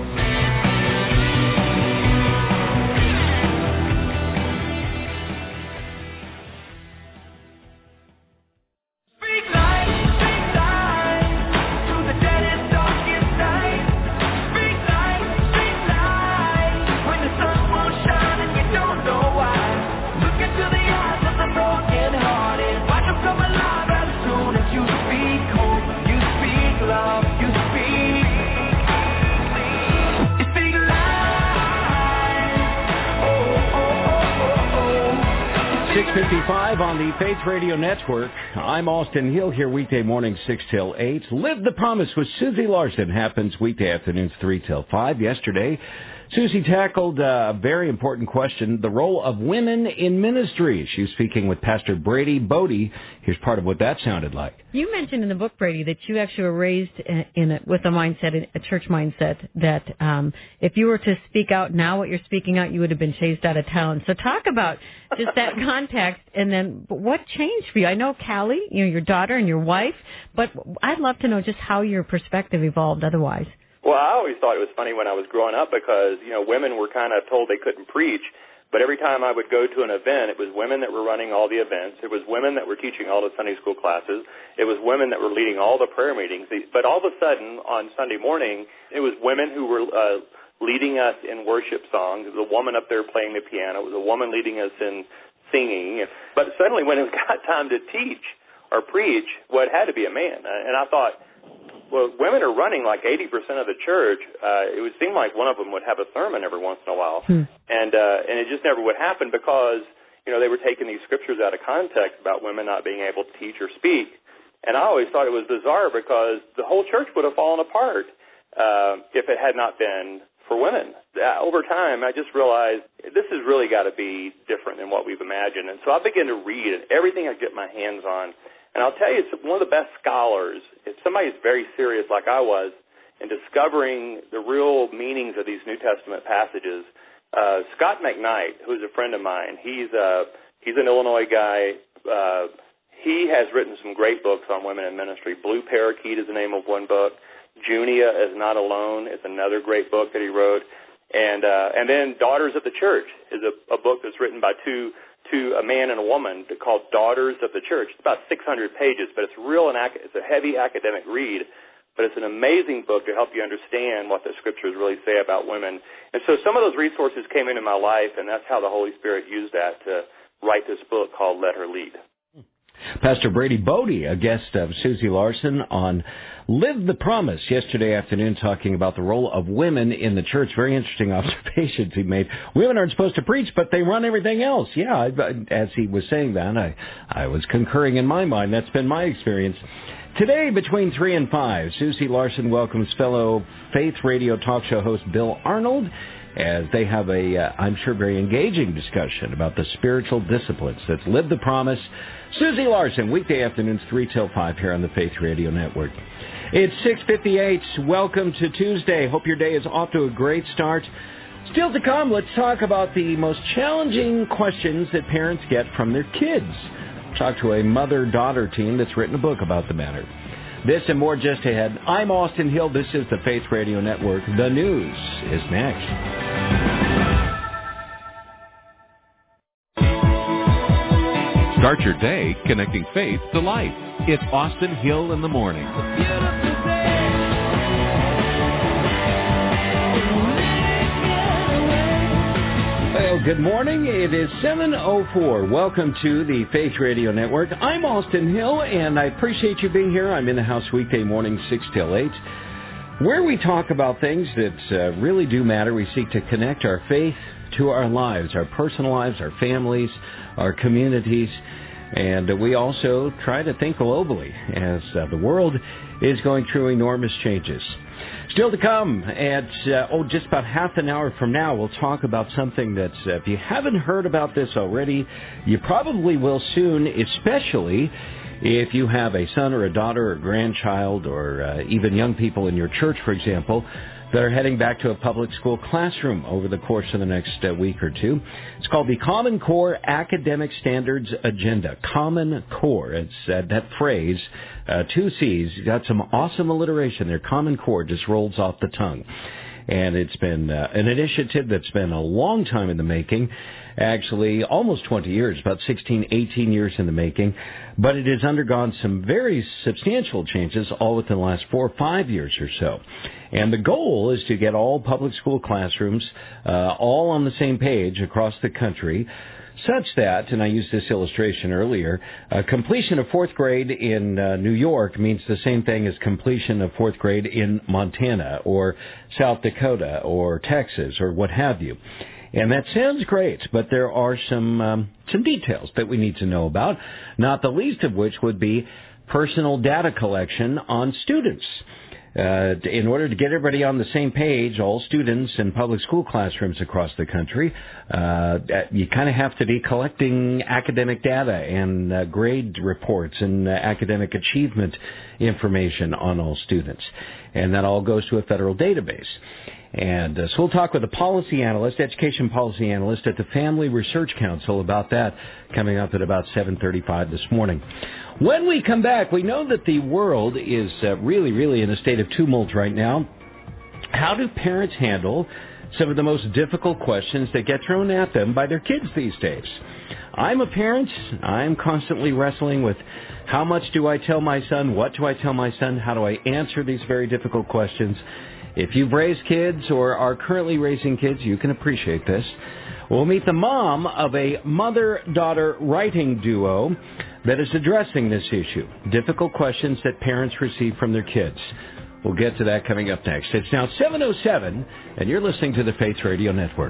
A: six fifty-five on the Faith Radio Network. I'm Austin Hill here weekday morning six till eight. Live the Promise with Susie Larson happens weekday afternoons three till five. Yesterday, Susie tackled a very important question, the role of women in ministry. She was speaking with Pastor Brady Bodie. Here's part of what that sounded like.
F: You mentioned in the book, Brady, that you actually were raised in a, with a mindset, a church mindset, that um, if you were to speak out now what you're speaking out, you would have been chased out of town. So talk about just that context, and then what changed for you? I know Callie, you know, your daughter and your wife, but I'd love to know just how your perspective evolved otherwise.
G: Well, I always thought it was funny when I was growing up because, you know, women were kind of told they couldn't preach, but every time I would go to an event, it was women that were running all the events. It was women that were teaching all the Sunday school classes. It was women that were leading all the prayer meetings. But all of a sudden, on Sunday morning, it was women who were uh, leading us in worship songs. It was a woman up there playing the piano. It was a woman leading us in singing. But suddenly, when it got time to teach or preach, well, it had to be a man. And I thought, well, women are running like eighty percent of the church. Uh, it would seem like one of them would have a sermon every once in a while. Hmm. And uh, and it just never would happen because, you know, they were taking these scriptures out of context about women not being able to teach or speak. And I always thought it was bizarre because the whole church would have fallen apart uh, if it had not been for women. Uh, over time, I just realized this has really got to be different than what we've imagined. And so I began to read, and everything I get my hands on. And I'll tell you, it's one of the best scholars, if somebody's very serious like I was, in discovering the real meanings of these New Testament passages. Uh, Scott McKnight, who's a friend of mine, he's uh, he's an Illinois guy. Uh, he has written some great books on women in ministry. Blue Parakeet is the name of one book. Junia is Not Alone is another great book that he wrote. And uh, and then Daughters of the Church is a, a book that's written by two to a man and a woman called Daughters of the Church. It's about six hundred pages, but it's real and ac- it's a heavy academic read, but it's an amazing book to help you understand what the Scriptures really say about women. And so some of those resources came into my life, and that's how the Holy Spirit used that to write this book called Let Her Lead.
A: Pastor Brady Bodie, a guest of Susie Larson on Live the Promise yesterday afternoon, talking about the role of women in the church. Very interesting observations he made. Women aren't supposed to preach, but they run everything else. Yeah, as he was saying that, I, I was concurring in my mind. That's been my experience. Today, between three and five, Susie Larson welcomes fellow Faith Radio talk show host Bill Arnold as they have a, uh, I'm sure, very engaging discussion about the spiritual disciplines. That's Live the Promise. Susie Larson, weekday afternoons three till five here on the Faith Radio Network. It's six fifty-eight. Welcome to Tuesday. Hope your day is off to a great start. Still to come, let's talk about the most challenging questions that parents get from their kids. Talk to a mother-daughter team that's written a book about the matter. This and more just ahead. I'm Austin Hill. This is the Faith Radio Network. The news is next.
B: Start your day connecting faith to life. It's Austin Hill in the morning.
A: Well, good morning. It is seven oh four. Welcome to the Faith Radio Network. I'm Austin Hill, and I appreciate you being here. I'm in the house weekday morning, six till eight, where we talk about things that uh, really do matter. We seek to connect our faith to our lives, our personal lives, our families, our communities, and uh, we also try to think globally as uh, the world is going through enormous changes. Still to come at, uh, oh, just about half an hour from now, we'll talk about something that, uh, if you haven't heard about this already, you probably will soon, especially if you have a son or a daughter or a grandchild or uh, even young people in your church, for example, that are heading back to a public school classroom over the course of the next uh, week or two. It's called the Common Core Academic Standards Agenda. Common Core. It's uh, that phrase, uh, two C's, got some awesome alliteration there. Common Core just rolls off the tongue. And it's been uh, an initiative that's been a long time in the making, actually almost twenty years, about sixteen, eighteen years in the making. But it has undergone some very substantial changes all within the last four or five years or so. And the goal is to get all public school classrooms uh, all on the same page across the country, such that, and I used this illustration earlier, uh, completion of fourth grade in uh, New York means the same thing as completion of fourth grade in Montana or South Dakota or Texas or what have you. And that sounds great, but there are some um, some details that we need to know about, not the least of which would be personal data collection on students. Uh, in order to get everybody on the same page, all students in public school classrooms across the country, uh, you kind of have to be collecting academic data and uh, grade reports and uh, academic achievement information on all students. And that all goes to a federal database. And uh, so we'll talk with a policy analyst, education policy analyst at the Family Research Council about that coming up at about seven thirty-five this morning. When we come back, we know that the world is uh, really, really in a state of tumult right now. How do parents handle some of the most difficult questions that get thrown at them by their kids these days? I'm a parent. I'm constantly wrestling with how much do I tell my son? What do I tell my son? How do I answer these very difficult questions? If you've raised kids or are currently raising kids, you can appreciate this. We'll meet the mom of a mother-daughter writing duo that is addressing this issue. Difficult questions that parents receive from their kids. We'll get to that coming up next. It's now seven oh seven, and you're listening to the Faith Radio Network.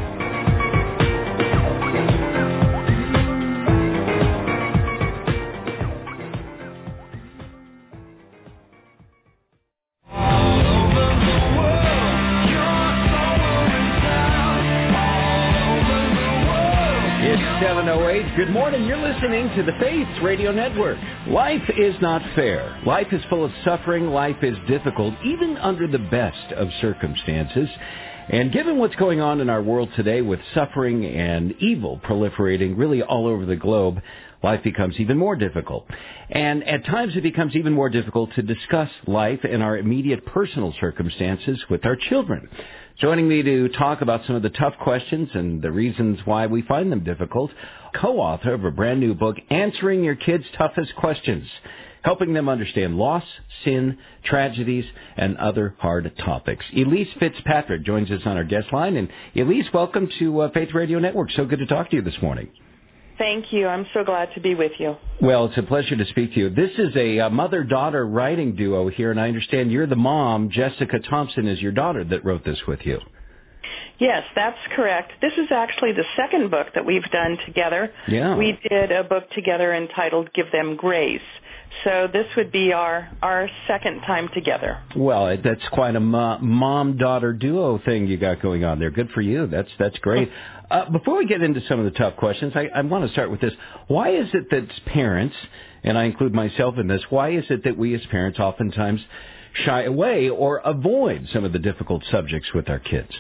A: seven oh eight. Good morning. You're listening to the Faith Radio Network. Life is not fair. Life is full of suffering. Life is difficult, even under the best of circumstances. And given what's going on in our world today with suffering and evil proliferating really all over the globe, life becomes even more difficult. And at times it becomes even more difficult to discuss life and our immediate personal circumstances with our children. Joining me to talk about some of the tough questions and the reasons why we find them difficult co-author of a brand new book, Answering Your Kids' Toughest Questions, helping them understand loss, sin, tragedies, and other hard topics. Elise Fitzpatrick joins us on our guest line. And Elise, welcome to uh, Faith Radio Network. So good to talk to you this morning.
H: Thank you. I'm so glad to be with you.
A: Well, it's a pleasure to speak to you. This is a, a mother-daughter writing duo here, and I understand you're the mom. Jessica Thompson is your daughter that wrote this with you.
H: Yes, that's correct. This is actually the second book that we've done together.
A: Yeah.
H: We did a book together entitled Give Them Grace. So this would be our, our second time together.
A: Well, that's quite a mo- mom-daughter duo thing you got going on there. Good for you. That's that's great. Uh, before we get into some of the tough questions, I, I want to start with this. Why is it that parents, and I include myself in this, why is it that we as parents oftentimes shy away or avoid some of the difficult subjects with our kids?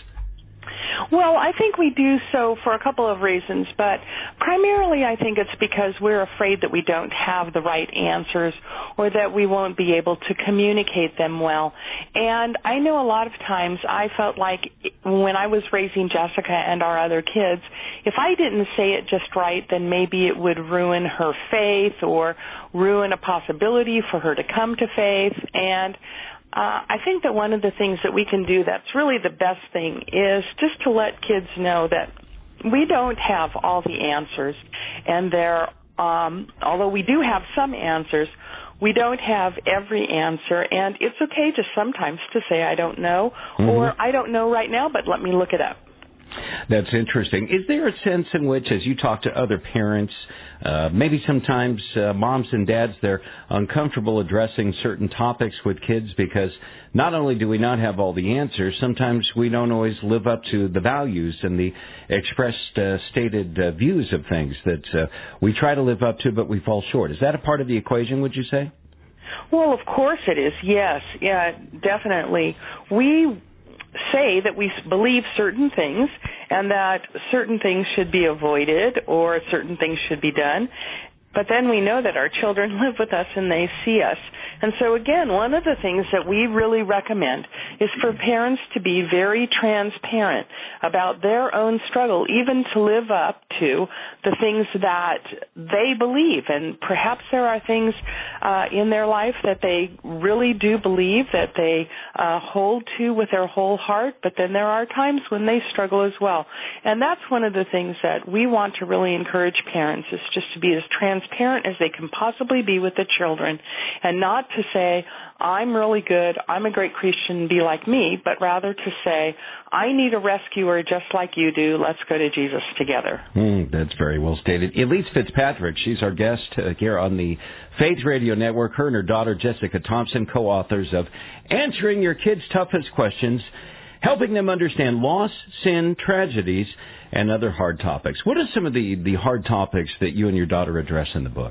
H: Well, I think we do so for a couple of reasons, but primarily I think it's because we're afraid that we don't have the right answers or that we won't be able to communicate them well. And I know a lot of times I felt like when I was raising Jessica and our other kids, if I didn't say it just right, then maybe it would ruin her faith or ruin a possibility for her to come to faith. And Uh, I think that one of the things that we can do that's really the best thing is just to let kids know that we don't have all the answers, and there, um, although we do have some answers, we don't have every answer, and it's okay just sometimes to say I don't know, mm-hmm. or I don't know right now, but let me look it up.
A: That's interesting. Is there a sense in which, as you talk to other parents, uh, maybe sometimes uh, moms and dads, they're uncomfortable addressing certain topics with kids because not only do we not have all the answers, sometimes we don't always live up to the values and the expressed, uh, stated uh, views of things that uh, we try to live up to, but we fall short. Is that a part of the equation, would you say?
H: Well, of course it is, yes. Yeah, definitely. We say that we believe certain things and that certain things should be avoided or certain things should be done. But then we know that our children live with us and they see us. And so, again, one of the things that we really recommend is for parents to be very transparent about their own struggle, even to live up to the things that they believe. And perhaps there are things uh, in their life that they really do believe, that they uh, hold to with their whole heart, but then there are times when they struggle as well. And that's one of the things that we want to really encourage parents, is just to be as transparent as they can possibly be with the children, and not to say, I'm really good, I'm a great Christian, be like me, but rather to say, I need a rescuer just like you do, let's go to Jesus together.
A: Mm, that's very well stated. Elise Fitzpatrick, she's our guest uh, here on the Faith Radio Network. Her and her daughter, Jessica Thompson, co-authors of Answering Your Kids' Toughest Questions, helping them understand loss, sin, tragedies, and other hard topics. What are some of the, the hard topics that you and your daughter address in the book?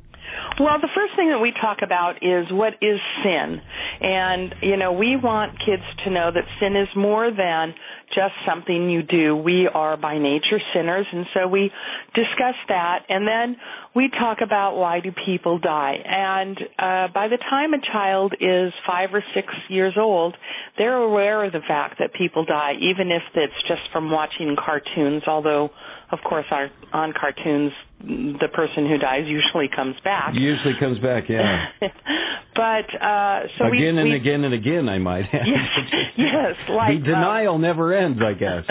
H: Well, the first thing that we talk about is what is sin. And, you know, we want kids to know that sin is more than just something you do. We are by nature sinners, and so we discuss that. And then we talk about why do people die. And uh, by the time a child is five or six years old, they're aware of the fact that people die, even if it's just from watching cartoons, although, of course, our, on cartoons, the person who dies usually comes back.
A: Usually comes back, yeah.
H: but uh, so
A: again
H: we,
A: and
H: we,
A: again and again, I might add.
H: Yes, yes, like
A: the denial uh, never ends, I guess.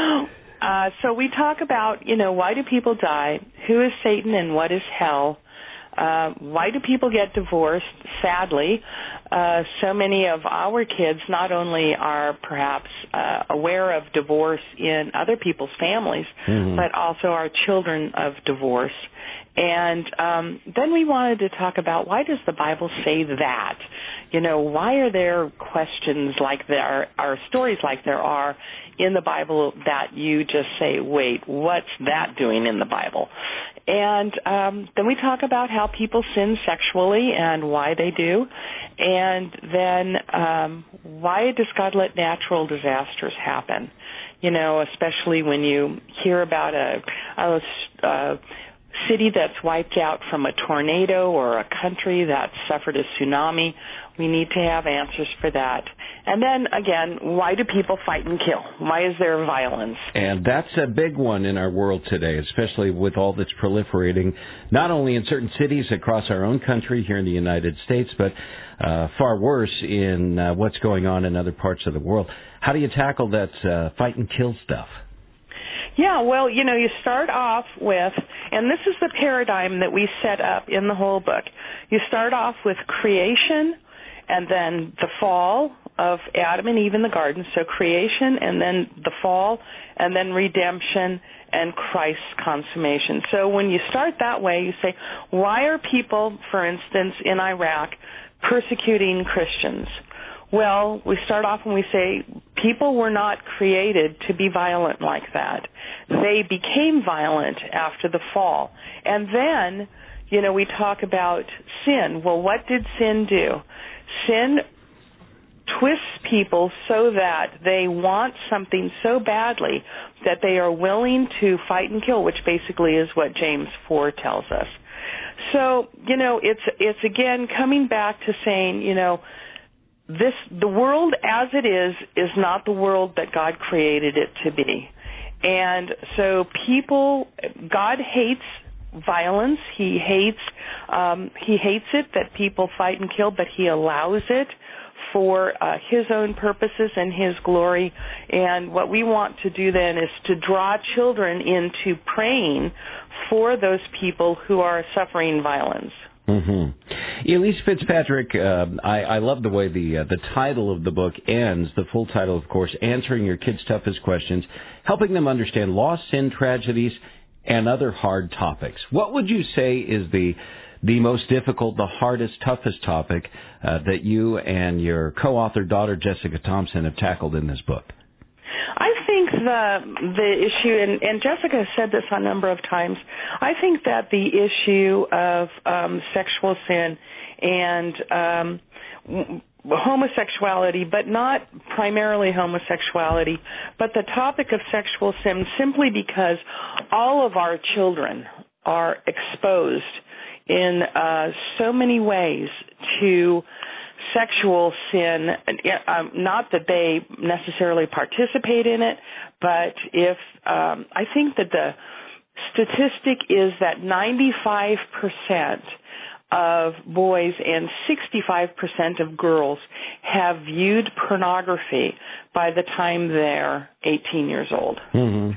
H: uh, so we talk about, you know, why do people die? Who is Satan and what is hell? Uh, why do people get divorced? Sadly, uh, so many of our kids not only are perhaps uh, aware of divorce in other people's families, mm-hmm. but also are children of divorce. And um, then we wanted to talk about, why does the Bible say that? You know, why are there questions like there are, stories like there are in the Bible that you just say, wait, what's that doing in the Bible? And um, then we talk about how people sin sexually and why they do. And then um, why does God let natural disasters happen? You know, especially when you hear about a, a, a city that's wiped out from a tornado or a country that suffered a tsunami. We need to have answers for that. And then, again, why do people fight and kill? Why is there violence?
A: And that's a big one in our world today, especially with all that's proliferating, not only in certain cities across our own country here in the United States, but uh, far worse in uh, what's going on in other parts of the world. How do you tackle that uh, fight and kill stuff?
H: Yeah, well, you know, you start off with, and this is the paradigm that we set up in the whole book. You start off with creation, and then the fall of Adam and Eve in the garden, so creation, and then the fall, and then redemption, and Christ's consummation. So when you start that way, you say, why are people, for instance, in Iraq, persecuting Christians? Well, we start off and we say people were not created to be violent like that. They became violent after the fall. And then, you know, we talk about sin. Well, what did sin do? Sin twists people so that they want something so badly that they are willing to fight and kill, which basically is what James four tells us. So, you know, it's it's again coming back to saying, you know, This, the world as it is, is not the world that God created it to be. And so people, God hates violence. He hates, um, he hates it that people fight and kill, but he allows it for uh, his own purposes and his glory. And what we want to do then is to draw children into praying for those people who are suffering violence.
A: Mm-hmm. Elise Fitzpatrick, uh, I, I love the way the uh, the title of the book ends. The full title, of course, Answering Your Kids' Toughest Questions, Helping Them Understand Loss, Sin, Tragedies, and Other Hard Topics. What would you say is the the most difficult, the hardest, toughest topic uh, that you and your co-author daughter, Jessica Thompson, have tackled in this book?
H: I think the the issue, and, and Jessica has said this a number of times, I think that the issue of um, sexual sin and um, homosexuality, but not primarily homosexuality, but the topic of sexual sin, simply because all of our children are exposed in uh, so many ways to sexual sin, um, not that they necessarily participate in it, but if um, I think that the statistic is that ninety-five percent of boys and sixty-five percent of girls have viewed pornography by the time they're eighteen years old.
A: Mm-hmm.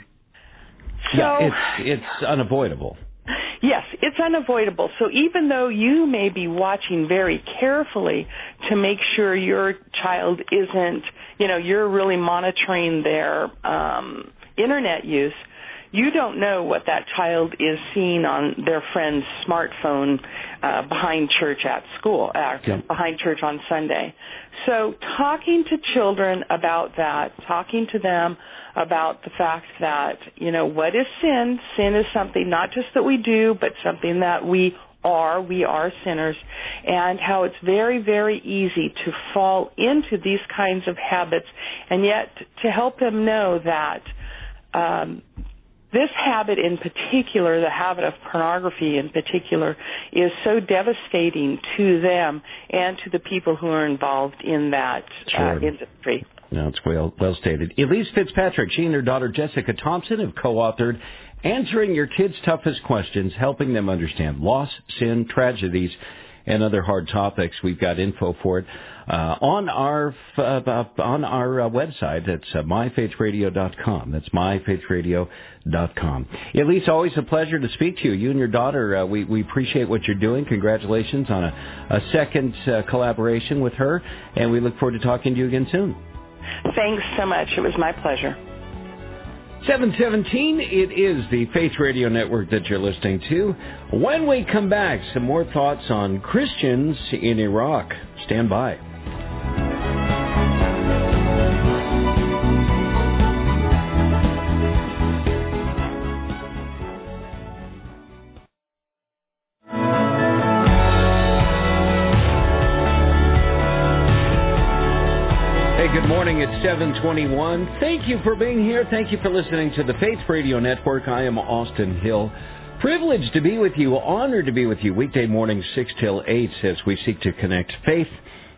H: So,
A: yeah, it's it's unavoidable.
H: Yes, it's unavoidable. So even though you may be watching very carefully to make sure your child isn't, you know, you're really monitoring their um, internet use, you don't know what that child is seeing on their friend's smartphone uh, behind church at school, uh,
A: yeah.
H: behind church on Sunday. So talking to children about that, talking to them about the fact that, you know, what is sin? Sin is something not just that we do, but something that we are. We are sinners. And how it's very, very easy to fall into these kinds of habits, and yet to help them know that um, this habit in particular, the habit of pornography in particular, is so devastating to them and to the people who are involved in that
A: sure.
H: uh, industry.
A: No, it's well, well stated. Elise Fitzpatrick, she and her daughter Jessica Thompson have co-authored Answering Your Kids' Toughest Questions, Helping Them Understand Loss, Sin, Tragedies, and Other Hard Topics. We've got info for it uh, on our uh, on our uh, website. It's uh, my faith radio dot com. That's my faith radio dot com. Elise, always a pleasure to speak to you. You and your daughter, uh, we, we appreciate what you're doing. Congratulations on a, a second uh, collaboration with her, and we look forward to talking to you again soon.
H: Thanks so much. It was my pleasure.
A: seven seventeen, it is the Faith Radio Network that you're listening to. When we come back, some more thoughts on Christians in Iraq. Stand by. Good morning. It's seven twenty-one. Thank you for being here. Thank you for listening to the Faith Radio Network. I am Austin Hill. Privileged to be with you. Honored to be with you weekday mornings six till eight as we seek to connect faith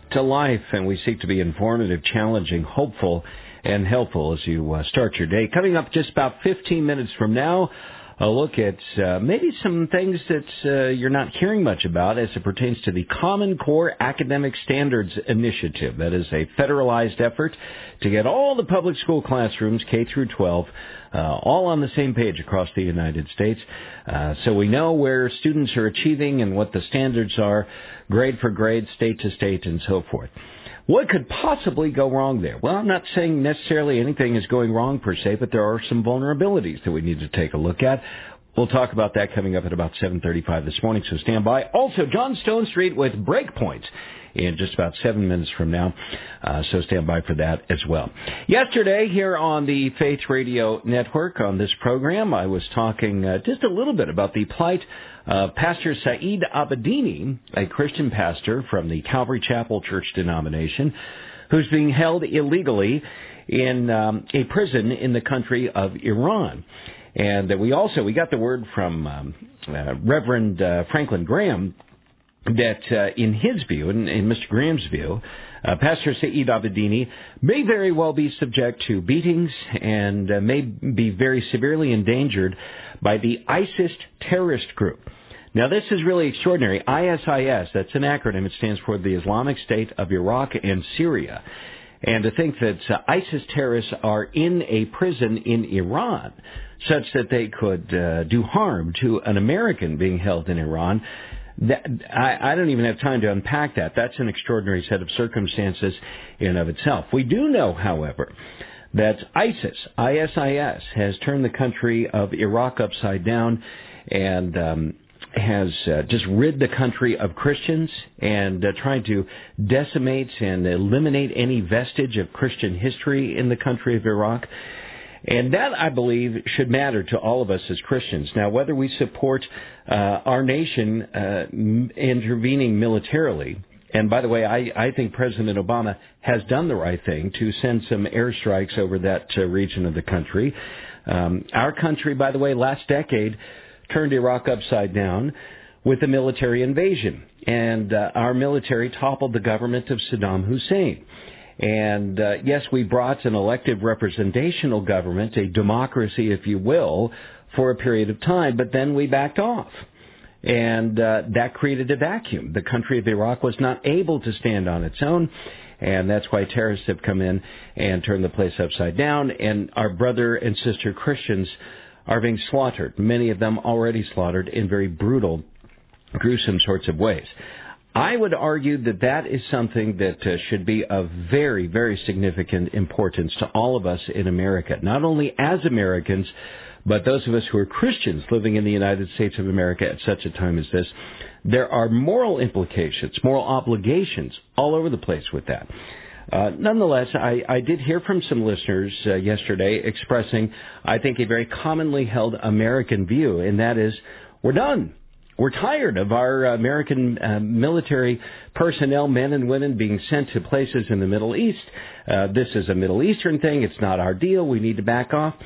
A: to life, and we seek to be informative, challenging, hopeful, and helpful as you uh, start your day. Coming up just about fifteen minutes from now, a look at uh, maybe some things that uh, you're not hearing much about as it pertains to the Common Core Academic Standards Initiative. That is a federalized effort to get all the public school classrooms, K through twelve, uh, all on the same page across the United States. Uh, so we know where students are achieving and what the standards are, grade for grade, state to state, and so forth. What could possibly go wrong there? Well, I'm not saying necessarily anything is going wrong per se, but there are some vulnerabilities that we need to take a look at. We'll talk about that coming up at about seven thirty-five this morning, so stand by. Also, John Stone Street with Breakpoint in just about seven minutes from now, uh, so stand by for that as well. Yesterday, here on the Faith Radio Network, on this program, I was talking uh, just a little bit about the plight Uh, Pastor Saeed Abedini, a Christian pastor from the Calvary Chapel Church denomination, who's being held illegally in um, a prison in the country of Iran. And uh, we also, we got the word from um, uh, Reverend uh, Franklin Graham that uh, in his view, in, in Mister Graham's view, uh, Pastor Saeed Abedini may very well be subject to beatings and uh, may be very severely endangered by the ISIS terrorist group. Now, this is really extraordinary. I S I S, that's an acronym. It stands for the Islamic State of Iraq and Syria. And to think that uh, ISIS terrorists are in a prison in Iran such that they could uh, do harm to an American being held in Iran, that, I, I don't even have time to unpack that. That's an extraordinary set of circumstances in and of itself. We do know, however, that ISIS, I S I S, has turned the country of Iraq upside down and um, has uh, just rid the country of Christians and uh, tried to decimate and eliminate any vestige of Christian history in the country of Iraq. And that, I believe, should matter to all of us as Christians. Now, whether we support uh, our nation uh, intervening militarily, and by the way, I, I think President Obama has done the right thing to send some airstrikes over that uh, region of the country. Um, our country, by the way, last decade turned Iraq upside down with a military invasion. And uh, our military toppled the government of Saddam Hussein. And uh, yes, we brought an elective representational government, a democracy, if you will, for a period of time, but then we backed off. And uh, that created a vacuum. The country of Iraq was not able to stand on its own, and that's why terrorists have come in and turned the place upside down, and our brother and sister Christians are being slaughtered, many of them already slaughtered in very brutal, gruesome sorts of ways. I would argue that that is something that uh, should be of very, very significant importance to all of us in America, not only as Americans, but those of us who are Christians living in the United States of America at such a time as this. There are moral implications, moral obligations all over the place with that. Uh, nonetheless, I, I did hear from some listeners uh, yesterday expressing, I think, a very commonly held American view, and that is, we're done. We're tired of our American uh, military personnel, men and women, being sent to places in the Middle East. Uh, this is a Middle Eastern thing. It's not our deal. We need to back off.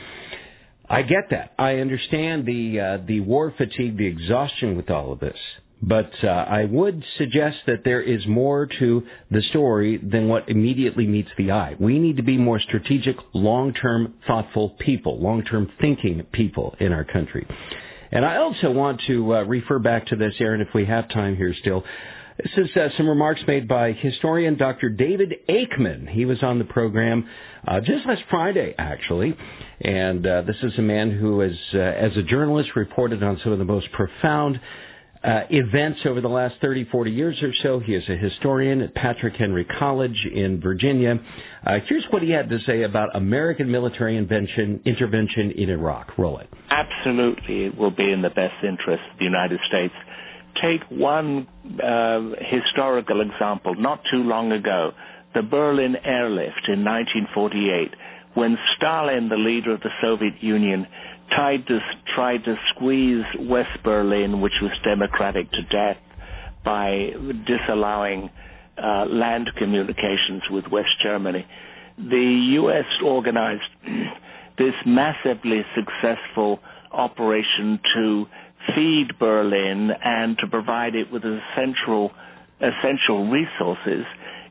A: I get that. I understand the uh, the war fatigue, the exhaustion with all of this. But uh, I would suggest that there is more to the story than what immediately meets the eye. We need to be more strategic, long-term, thoughtful people, long-term thinking people in our country. And I also want to uh, refer back to this, Aaron, if we have time here still. This is uh, some remarks made by historian Doctor David Aikman. He was on the program uh, just last Friday, actually. And uh, this is a man who, is, uh, as a journalist, reported on some of the most profound Uh, events over the last thirty, forty years or so. He is a historian at Patrick Henry College in Virginia. Uh, here's what he had to say about American military intervention, intervention in Iraq. Roll it.
I: Absolutely, it will be in the best interest of the United States. Take one uh, historical example. Not too long ago, the Berlin airlift in nineteen forty-eight, when Stalin, the leader of the Soviet Union, tried to, tried to squeeze West Berlin, which was democratic, to death by disallowing uh, land communications with West Germany. The U S organized this massively successful operation to feed Berlin and to provide it with essential, essential resources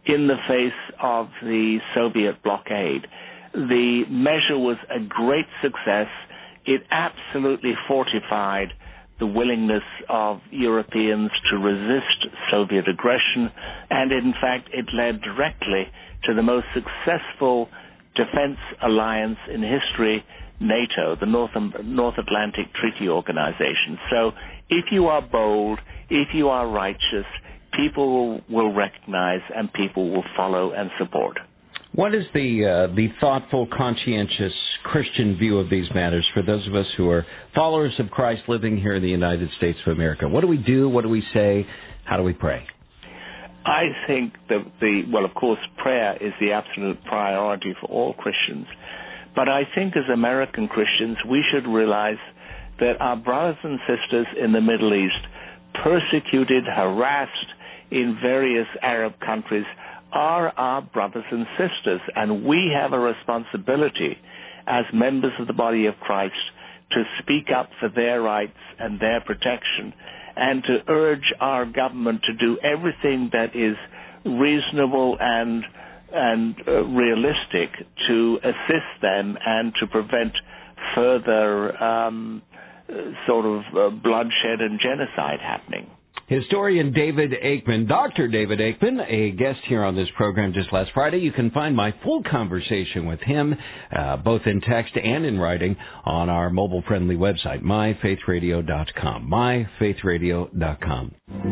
I: in the face of the Soviet blockade. The measure was a great success. It absolutely fortified the willingness of Europeans to resist Soviet aggression, and in fact it led directly to the most successful defense alliance in history, NATO, the North, North Atlantic Treaty Organization. So if you are bold, if you are righteous, people will, will recognize and people will follow and support.
A: What is the uh, the thoughtful, conscientious Christian view of these matters for those of us who are followers of Christ living here in the United States of America? What do we do? What do we say? How do we pray?
I: I think that the, well, of course, prayer is the absolute priority for all Christians. But I think as American Christians, we should realize that our brothers and sisters in the Middle East, persecuted, harassed in various Arab countries, are our brothers and sisters, and we have a responsibility as members of the body of Christ to speak up for their rights and their protection, and to urge our government to do everything that is reasonable and and uh, realistic to assist them and to prevent further um, sort of uh, bloodshed and genocide happening.
A: Historian David Aikman, Doctor David Aikman, a guest here on this program just last Friday. You can find my full conversation with him, uh, both in text and in writing, on our mobile-friendly website, my faith radio dot com, my faith radio dot com.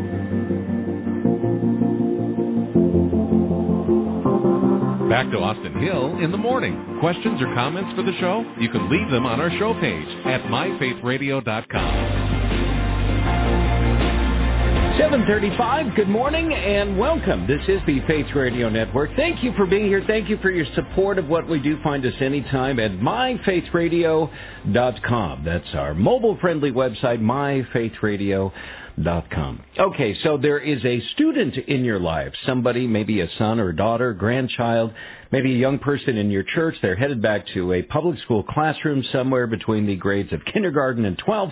B: Back to Austin Hill in the morning. Questions or comments for the show? You can leave them on our show page at my faith radio dot com.
A: seven thirty-five, good morning and welcome. This is the Faith Radio Network. Thank you for being here. Thank you for your support of what we do. Find us anytime at my faith radio dot com. That's our mobile-friendly website, my faith radio dot com. Okay, so there is a student in your life, somebody, maybe a son or daughter, grandchild, maybe a young person in your church. They're headed back to a public school classroom somewhere between the grades of kindergarten and twelfth.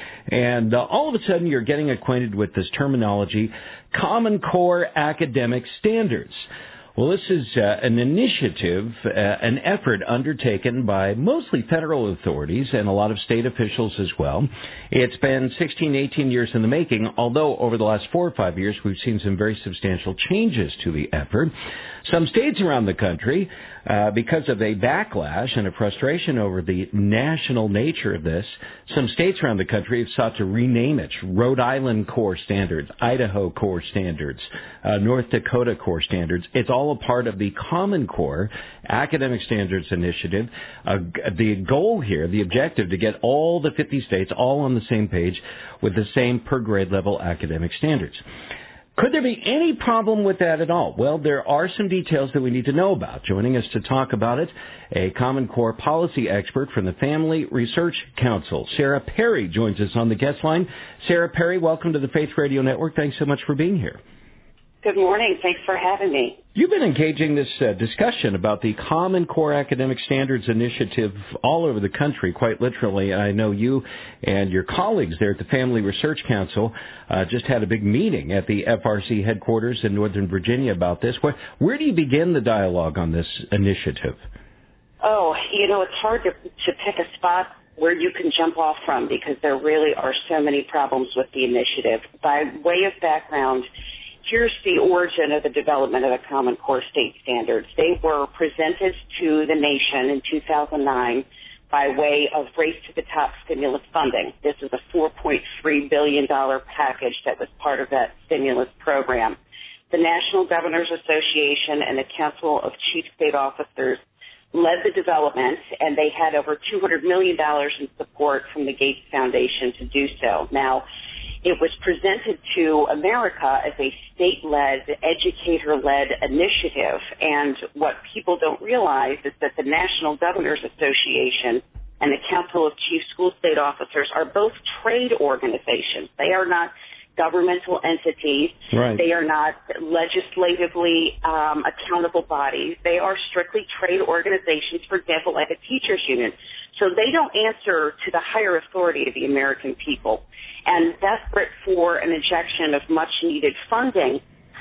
A: And uh, all of a sudden, you're getting acquainted with this terminology, Common Core Academic Standards. Well, this is uh, an initiative, uh, an effort undertaken by mostly federal authorities and a lot of state officials as well. It's been sixteen, eighteen years in the making, although over the last four or five years, we've seen some very substantial changes to the effort. Some states around the country, uh, because of a backlash and a frustration over the national nature of this, some states around the country have sought to rename it. Rhode Island Core Standards, Idaho Core Standards, uh, North Dakota Core Standards. It's all a part of the Common Core Academic Standards Initiative. Uh, the goal here, the objective, to get all the fifty states all on the same page with the same per grade level academic standards. Could there be any problem with that at all? Well, there are some details that we need to know about. Joining us to talk about it, a Common Core policy expert from the Family Research Council. Sarah Perry joins us on the guest line. Sarah Perry, welcome to the Faith Radio Network. Thanks so much for being here.
J: Good morning. Thanks for having me.
A: You've been engaging this uh, discussion about the Common Core Academic Standards Initiative all over the country, quite literally. I know you and your colleagues there at the Family Research Council uh, just had a big meeting at the F R C headquarters in Northern Virginia about this. Where, where do you begin the dialogue on this initiative?
J: Oh, you know, it's hard to, to pick a spot where you can jump off from because there really are so many problems with the initiative. By way of background, here's the origin of the development of the Common Core State Standards. They were presented to the nation in two thousand nine by way of Race to the Top stimulus funding. This is a four point three billion dollars package that was part of that stimulus program. The National Governors Association and the Council of Chief State Officers led the development, and they had over two hundred million dollars in support from the Gates Foundation to do so. Now, it was presented to America as a state-led, educator-led initiative. And what people don't realize is that the National Governors Association and the Council of Chief School State Officers are both trade organizations. They are not governmental entities.
A: Right.
J: They are not legislatively um, accountable bodies. They are strictly trade organizations, for example, like a teachers union. So they don't answer to the higher authority of the American people. And desperate for an injection of much-needed funding,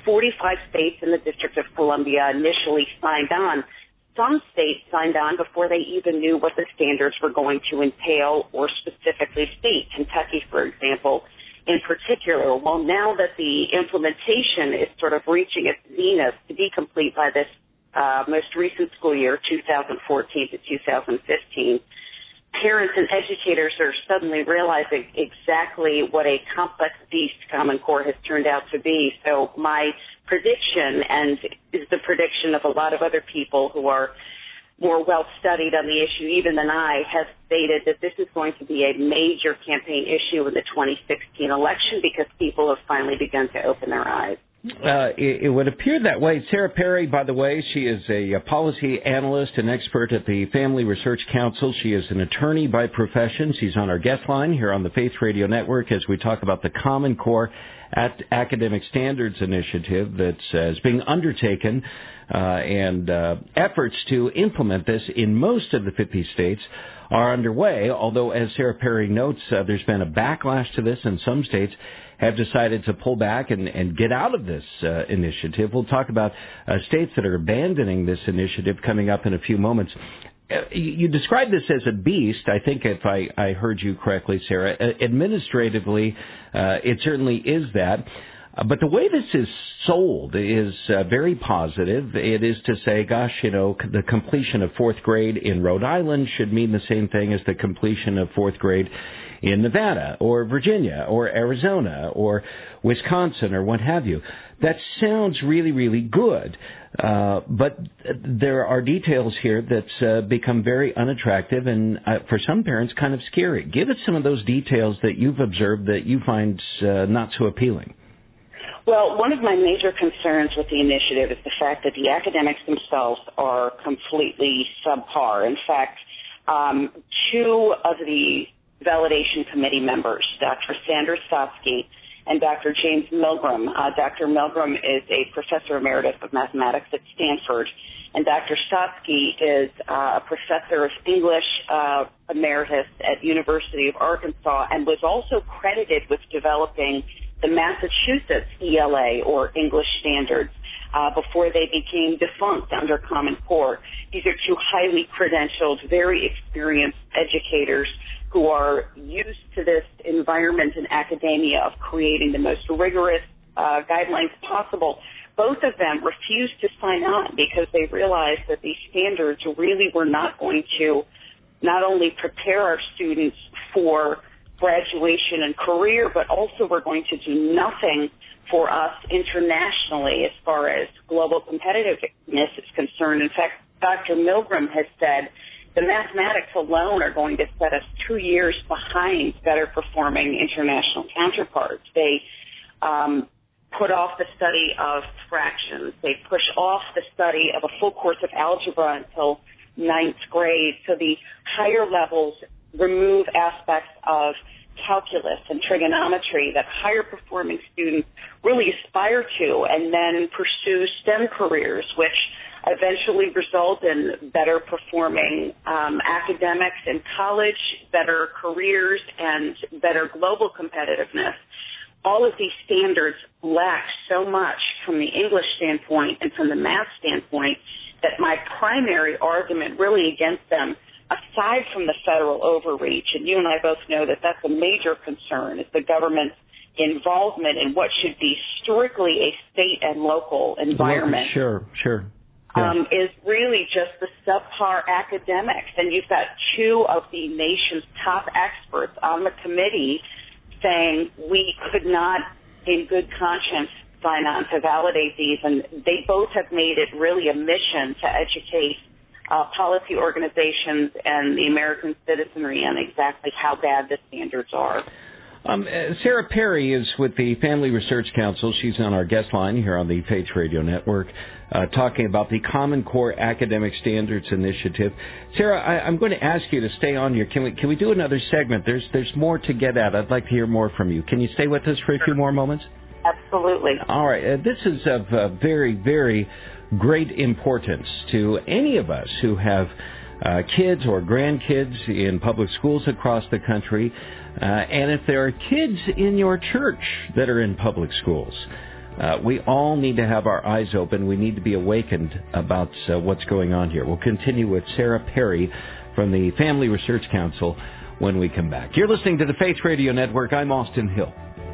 J: forty-five states in the District of Columbia initially signed on. Some states signed on before they even knew what the standards were going to entail or specifically state. Kentucky, for example, in particular. Well, now that the implementation is sort of reaching its zenith to be complete by this uh, most recent school year, two thousand fourteen to two thousand fifteen, parents and educators are suddenly realizing exactly what a complex beast Common Core has turned out to be. So my prediction, and is the prediction of a lot of other people who are more well-studied on the issue even than I, have stated that this is going to be a major campaign issue in the twenty sixteen election because people have finally begun to open their eyes.
A: Uh, it, it would appear that way. Sarah Perry, by the way, she is a, a policy analyst and expert at the Family Research Council. She is an attorney by profession. She's on our guest line here on the Faith Radio Network as we talk about the Common Core at Academic Standards Initiative that's uh, is being undertaken uh, and uh, efforts to implement this in most of the fifty states are underway, although, as Sarah Perry notes, uh, there's been a backlash to this, and some states have decided to pull back and, and get out of this uh, initiative. We'll talk about uh, states that are abandoning this initiative coming up in a few moments. Uh, you, you described this as a beast, I think, if I, I heard you correctly, Sarah. Uh, administratively, uh, it certainly is that. Uh, but the way this is sold is uh, very positive. It is to say, gosh, you know, the completion of fourth grade in Rhode Island should mean the same thing as the completion of fourth grade in Nevada or Virginia or Arizona or Wisconsin or what have you. That sounds really, really good. Uh, but there are details here that uh, become very unattractive and uh, for some parents kind of scary. Give us some of those details that you've observed that you find uh, not so appealing.
J: Well, one of my major concerns with the initiative is the fact that the academics themselves are completely subpar. In fact, um, two of the validation committee members, Doctor Sandra Stotsky and Doctor James Milgram. Uh, Doctor Milgram is a professor emeritus of mathematics at Stanford, and Doctor Stotsky is uh, a professor of English uh, emeritus at University of Arkansas and was also credited with developing the Massachusetts E L A, or English Standards, uh, before they became defunct under Common Core. These are two highly credentialed, very experienced educators who are used to this environment in academia of creating the most rigorous uh, guidelines possible. Both of them refused to sign on because they realized that these standards really were not going to not only prepare our students for graduation and career, but also were going to do nothing for us internationally as far as global competitiveness is concerned. In fact, Doctor Milgram has said the mathematics alone are going to set us two years behind better performing international counterparts. They um, put off the study of fractions. They push off the study of a full course of algebra until ninth grade. So the higher levels remove aspects of calculus and trigonometry that higher performing students really aspire to, and then pursue STEM careers, which eventually result in better performing um, academics in college, better careers, and better global competitiveness. All of these standards lack so much from the English standpoint and from the math standpoint that my primary argument really against them, aside from the federal overreach, and you and I both know that that's a major concern, is the government's involvement in what should be strictly a state and local environment.
A: Sure, sure. Yeah.
J: Um, is really just the subpar academics. And you've got two of the nation's top experts on the committee saying we could not, in good conscience, sign on to validate these. And they both have made it really a mission to educate uh, policy organizations and the American citizenry on exactly how bad the standards are.
A: Um, uh, Sarah Perry is with the Family Research Council. She's on our guest line here on the Faith Radio Network, uh, talking about the Common Core Academic Standards Initiative. Sarah, I, I'm going to ask you to stay on here. Can we can we do another segment? There's there's more to get at. I'd like to hear more from you. Can you stay with us for a few more moments?
J: Absolutely.
A: All right. Uh, this is of uh, very, very great importance to any of us who have Uh, kids or grandkids in public schools across the country, uh, and if there are kids in your church that are in public schools, Uh, we all need to have our eyes open. We need to be awakened about uh, what's going on here. We'll continue with Sarah Perry from the Family Research Council when we come back. You're listening to the Faith Radio Network. I'm Austin Hill.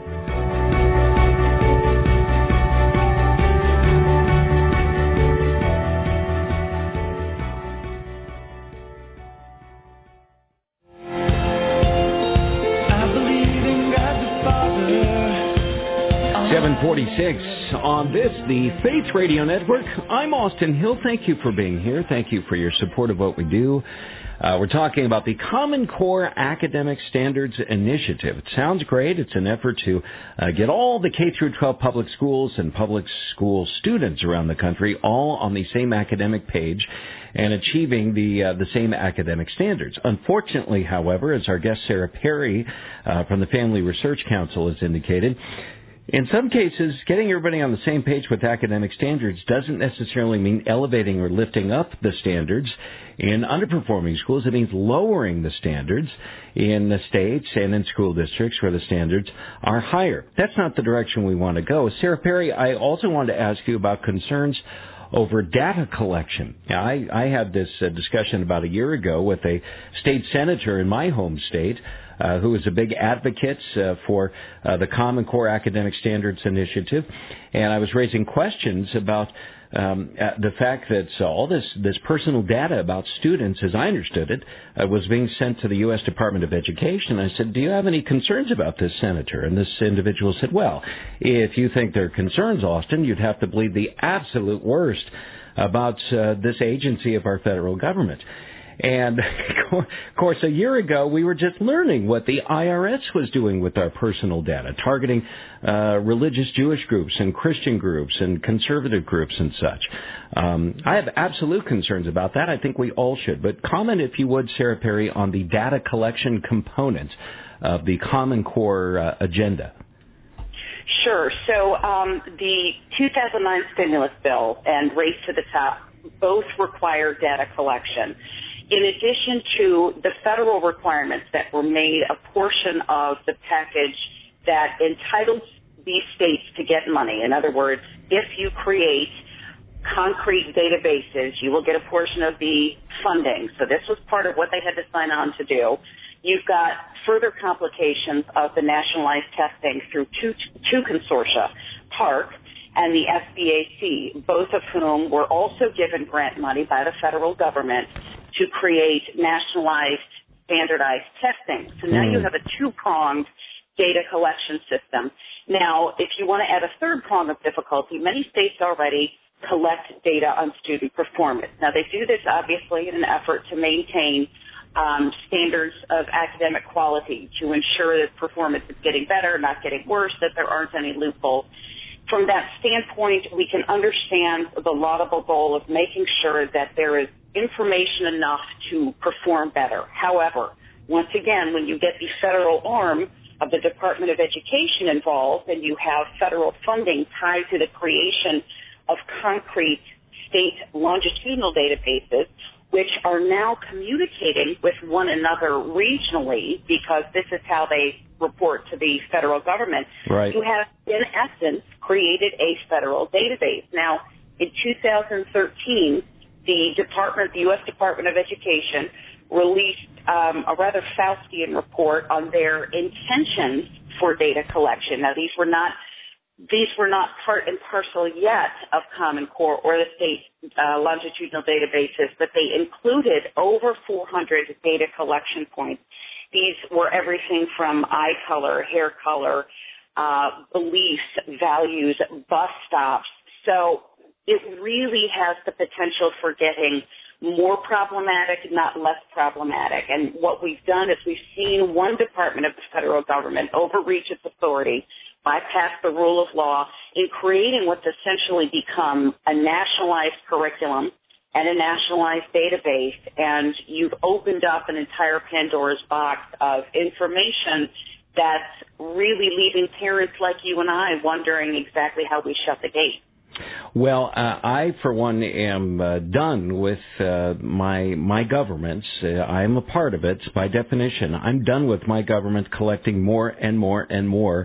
A: seven forty-six on this, the Faith Radio Network. I'm Austin Hill. Thank you for being here. Thank you for your support of what we do. Uh, we're talking about the Common Core Academic Standards Initiative. It sounds great. It's an effort to uh, get all the K through twelve public schools and public school students around the country all on the same academic page and achieving the uh, the same academic standards. Unfortunately, however, as our guest Sarah Perry uh, from the Family Research Council has indicated, in some cases, getting everybody on the same page with academic standards doesn't necessarily mean elevating or lifting up the standards. In underperforming schools, it means lowering the standards in the states and in school districts where the standards are higher. That's not the direction we want to go. Sarah Perry, I also want to ask you about concerns over data collection. Now, I, I had this uh, discussion about a year ago with a state senator in my home state Uh, who is a big advocate uh, for uh, the Common Core Academic Standards Initiative, and I was raising questions about um, uh, the fact that uh, all this, this personal data about students, as I understood it, uh, was being sent to the U S Department of Education. I said, do you have any concerns about this, Senator? And this individual said, well, if you think there are concerns, Austin, you'd have to believe the absolute worst about uh, this agency of our federal government. And, of course, a year ago, we were just learning what the I R S was doing with our personal data, targeting uh, religious Jewish groups and Christian groups and conservative groups and such. Um, I have absolute concerns about that. I think we all should. But comment, if you would, Sarah Perry, on the data collection component of the Common Core uh, agenda.
J: Sure. So um, the two thousand nine stimulus bill and Race to the Top both require data collection. In addition to the federal requirements that were made a portion of the package that entitles these states to get money. In other words, if you create concrete databases, you will get a portion of the funding. So this was part of what they had to sign on to do. You've got further complications of the nationalized testing through two, two consortia, PARC and the S B A C, both of whom were also given grant money by the federal government to create nationalized standardized testing. So now mm. you have a two-pronged data collection system. Now, if you want to add a third prong of difficulty, many states already collect data on student performance. Now, they do this obviously in an effort to maintain um, standards of academic quality, to ensure that performance is getting better, not getting worse, that there aren't any loopholes. From that standpoint, we can understand the laudable goal of making sure that there is information enough to perform better. However, once again, when you get the federal arm of the Department of Education involved and you have federal funding tied to the creation of concrete state longitudinal databases, which are now communicating with one another regionally because this is how they report to the federal government,
A: right.
J: You have, in essence, created a federal database. Now, in two thousand thirteen, the Department, the U S Department of Education released um, a rather Faustian report on their intentions for data collection. Now, these were not these were not part and parcel yet of Common Core or the state uh, longitudinal databases, but they included over four hundred data collection points. These were everything from eye color, hair color, uh, beliefs, values, bus stops. So it really has the potential for getting more problematic, not less problematic. And what we've done is we've seen one department of the federal government overreach its authority, bypass the rule of law in creating what's essentially become a nationalized curriculum and a nationalized database, and you've opened up an entire Pandora's box of information that's really leaving parents like you and I wondering exactly how we shut the gate.
A: Well, uh, I, for one, am uh, done with uh, my my government. Uh, I am a part of it by definition. I'm done with my government collecting more and more and more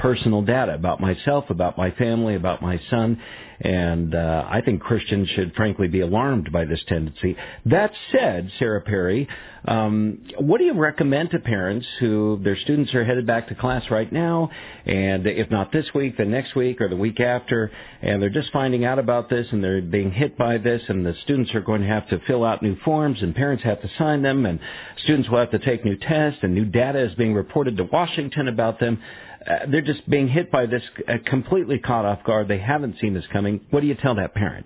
A: personal data about myself, about my family, about my son. And uh, I think Christians should, frankly, be alarmed by this tendency. That said, Sarah Perry, um, what do you recommend to parents who their students are headed back to class right now, and if not this week, then next week or the week after, and they're just finding out about this and they're being hit by this, and the students are going to have to fill out new forms and parents have to sign them, and students will have to take new tests, and new data is being reported to Washington about them. Uh, they're just being hit by this, uh, completely caught off guard. They haven't seen this coming. What do you tell that parent?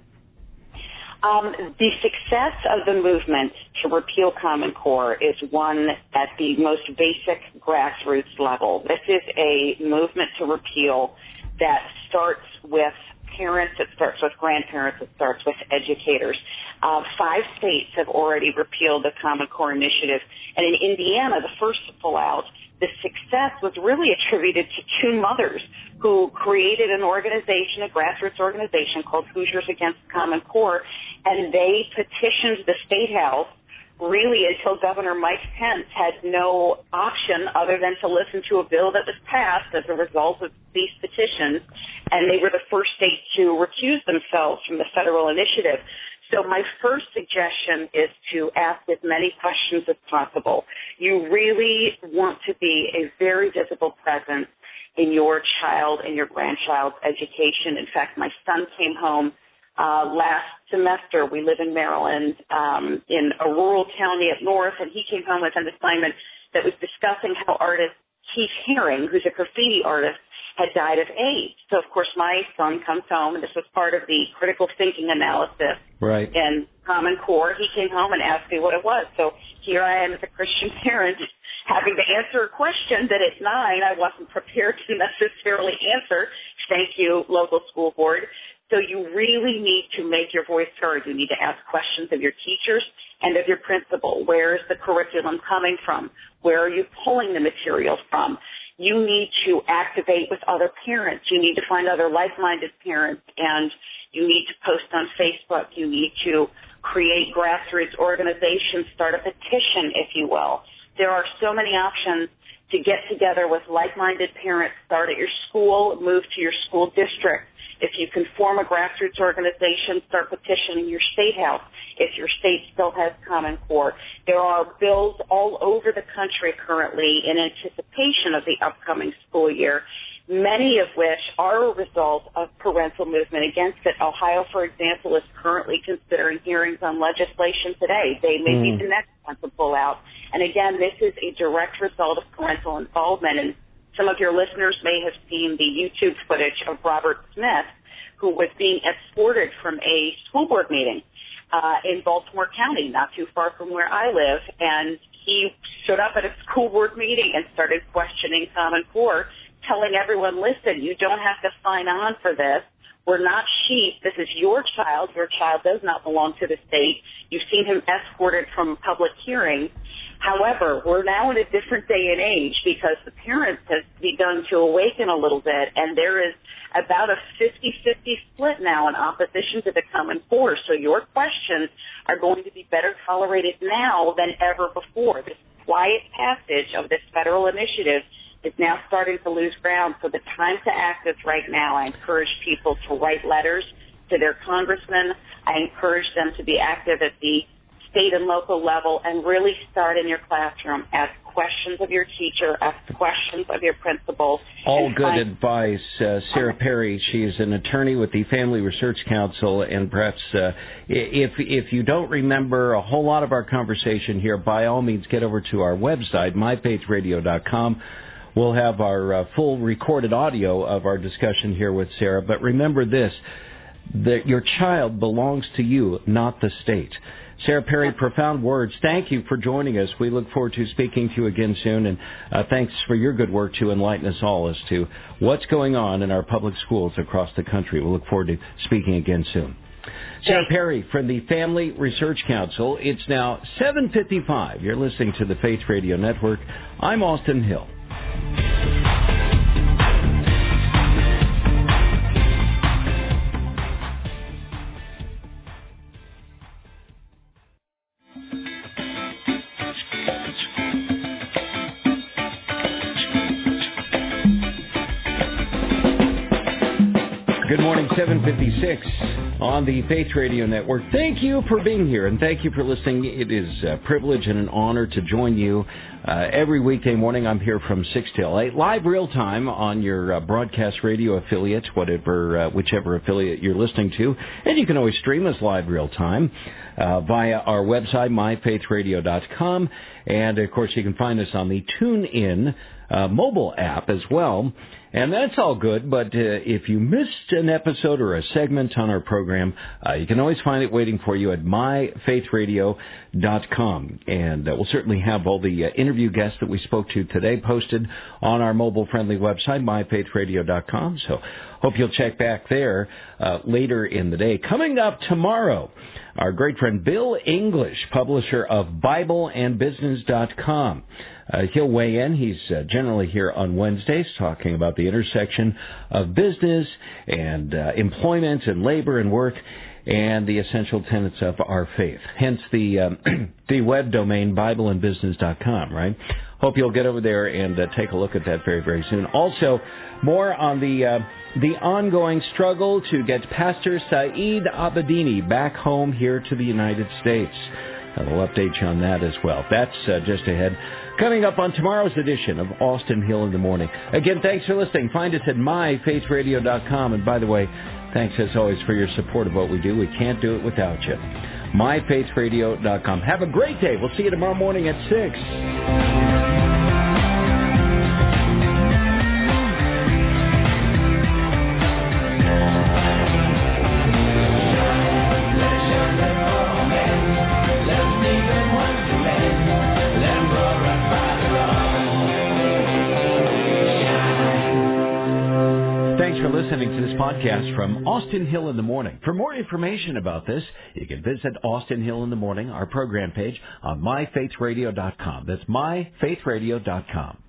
J: Um, the success of the movement to repeal Common Core is one at the most basic grassroots level. This is a movement to repeal that starts with parents, it starts with grandparents, it starts with educators. Uh, five states have already repealed the Common Core initiative, and in Indiana, the first to pull out, the success was really attributed to two mothers who created an organization, a grassroots organization called Hoosiers Against Common Core, and they petitioned the State House really until Governor Mike Pence had no option other than to listen to a bill that was passed as a result of these petitions, and they were the first state to recuse themselves from the federal initiative. So my first suggestion is to ask as many questions as possible. You really want to be a very visible presence in your child and your grandchild's education. In fact, my son came home uh, last semester. We live in Maryland, um, in a rural county up north, and he came home with an assignment that was discussing how artist Keith Haring, who's a graffiti artist, had died of AIDS. So, of course, my son comes home, and this was part of the critical thinking analysis
A: right.
J: in Common Core. He came home and asked me what it was. So here I am as a Christian parent having to answer a question that at nine I wasn't prepared to necessarily answer. Thank you, local school board. So you really need to make your voice heard. You need to ask questions of your teachers and of your principal. Where is the curriculum coming from? Where are you pulling the material from? You need to activate with other parents. You need to find other like-minded parents, and you need to post on Facebook. You need to create grassroots organizations, start a petition, if you will. There are so many options to get together with like-minded parents. Start at your school, move to your school district. If you can form a grassroots organization, start petitioning your state house if your state still has Common Core. There are bills all over the country currently in anticipation of the upcoming school year, many of which are a result of parental movement against it. Ohio, for example, is currently considering hearings on legislation today. They may mm. be the next one to pull out. And again, this is a direct result of parental involvement. And some of your listeners may have seen the YouTube footage of Robert Smith, who was being escorted from a school board meeting uh, in Baltimore County, not too far from where I live. And he stood up at a school board meeting and started questioning Common Core, telling everyone, listen, you don't have to sign on for this. We're not sheep. This is your child. Your child does not belong to the state. You've seen him escorted from public hearings. However, we're now in a different day and age because the parents have begun to awaken a little bit, and there is about a fifty-fifty split now in opposition to the Common Core. So your questions are going to be better tolerated now than ever before. This quiet passage of this federal initiative is now starting to lose ground. So the time to act is right now. I encourage people to write letters to their congressmen. I encourage them to be active at the state and local level and really start in your classroom. Ask questions of your teacher, ask questions of your principal.
A: All good
J: find-
A: advice. Uh, Sarah Perry, she is an attorney with the Family Research Council, and perhaps uh, if if you don't remember a whole lot of our conversation here, by all means get over to our website, my faith radio dot com. We'll have our uh, full recorded audio of our discussion here with Sarah. But remember this, that your child belongs to you, not the state. Sarah Perry, profound words. Thank you for joining us. We look forward to speaking to you again soon. And uh, thanks for your good work to enlighten us all as to what's going on in our public schools across the country. We'll look forward to speaking again soon. Sarah Perry from the Family Research Council. It's now seven fifty-five. You're listening to the Faith Radio Network. I'm Austin Hill. Good morning, seven fifty-six on the Faith Radio Network. Thank you for being here, and thank you for listening. It is a privilege and an honor to join you uh, every weekday morning. I'm here from six till eight, live real time on your uh, broadcast radio affiliates, whatever, uh, whichever affiliate you're listening to. And you can always stream us live real time uh, via our website, my faith radio dot com. And, of course, you can find us on the TuneIn uh, mobile app as well. And that's all good, but uh, if you missed an episode or a segment on our program, uh, you can always find it waiting for you at my faith radio dot com. And uh, we'll certainly have all the uh, interview guests that we spoke to today posted on our mobile-friendly website, my faith radio dot com. So hope you'll check back there uh, later in the day. Coming up tomorrow, our great friend Bill English, publisher of Bible and Business dot com. Uh, he'll weigh in. He's uh, generally here on Wednesdays talking about the intersection of business and uh, employment and labor and work and the essential tenets of our faith. Hence the um, the web domain Bible and Business dot com, right? Hope you'll get over there and uh, take a look at that very, very soon. Also, more on the uh, the ongoing struggle to get Pastor Saeed Abedini back home here to the United States. And we'll update you on that as well. That's uh, just ahead. Coming up on tomorrow's edition of Austin Hill in the Morning. Again, thanks for listening. Find us at my faith radio dot com. And by the way, thanks as always for your support of what we do. We can't do it without you. my faith radio dot com. Have a great day. We'll see you tomorrow morning at six. Listening to this podcast from Austin Hill in the Morning. For more information about this, you can visit Austin Hill in the Morning, our program page, on my faith radio dot com. That's my faith radio dot com.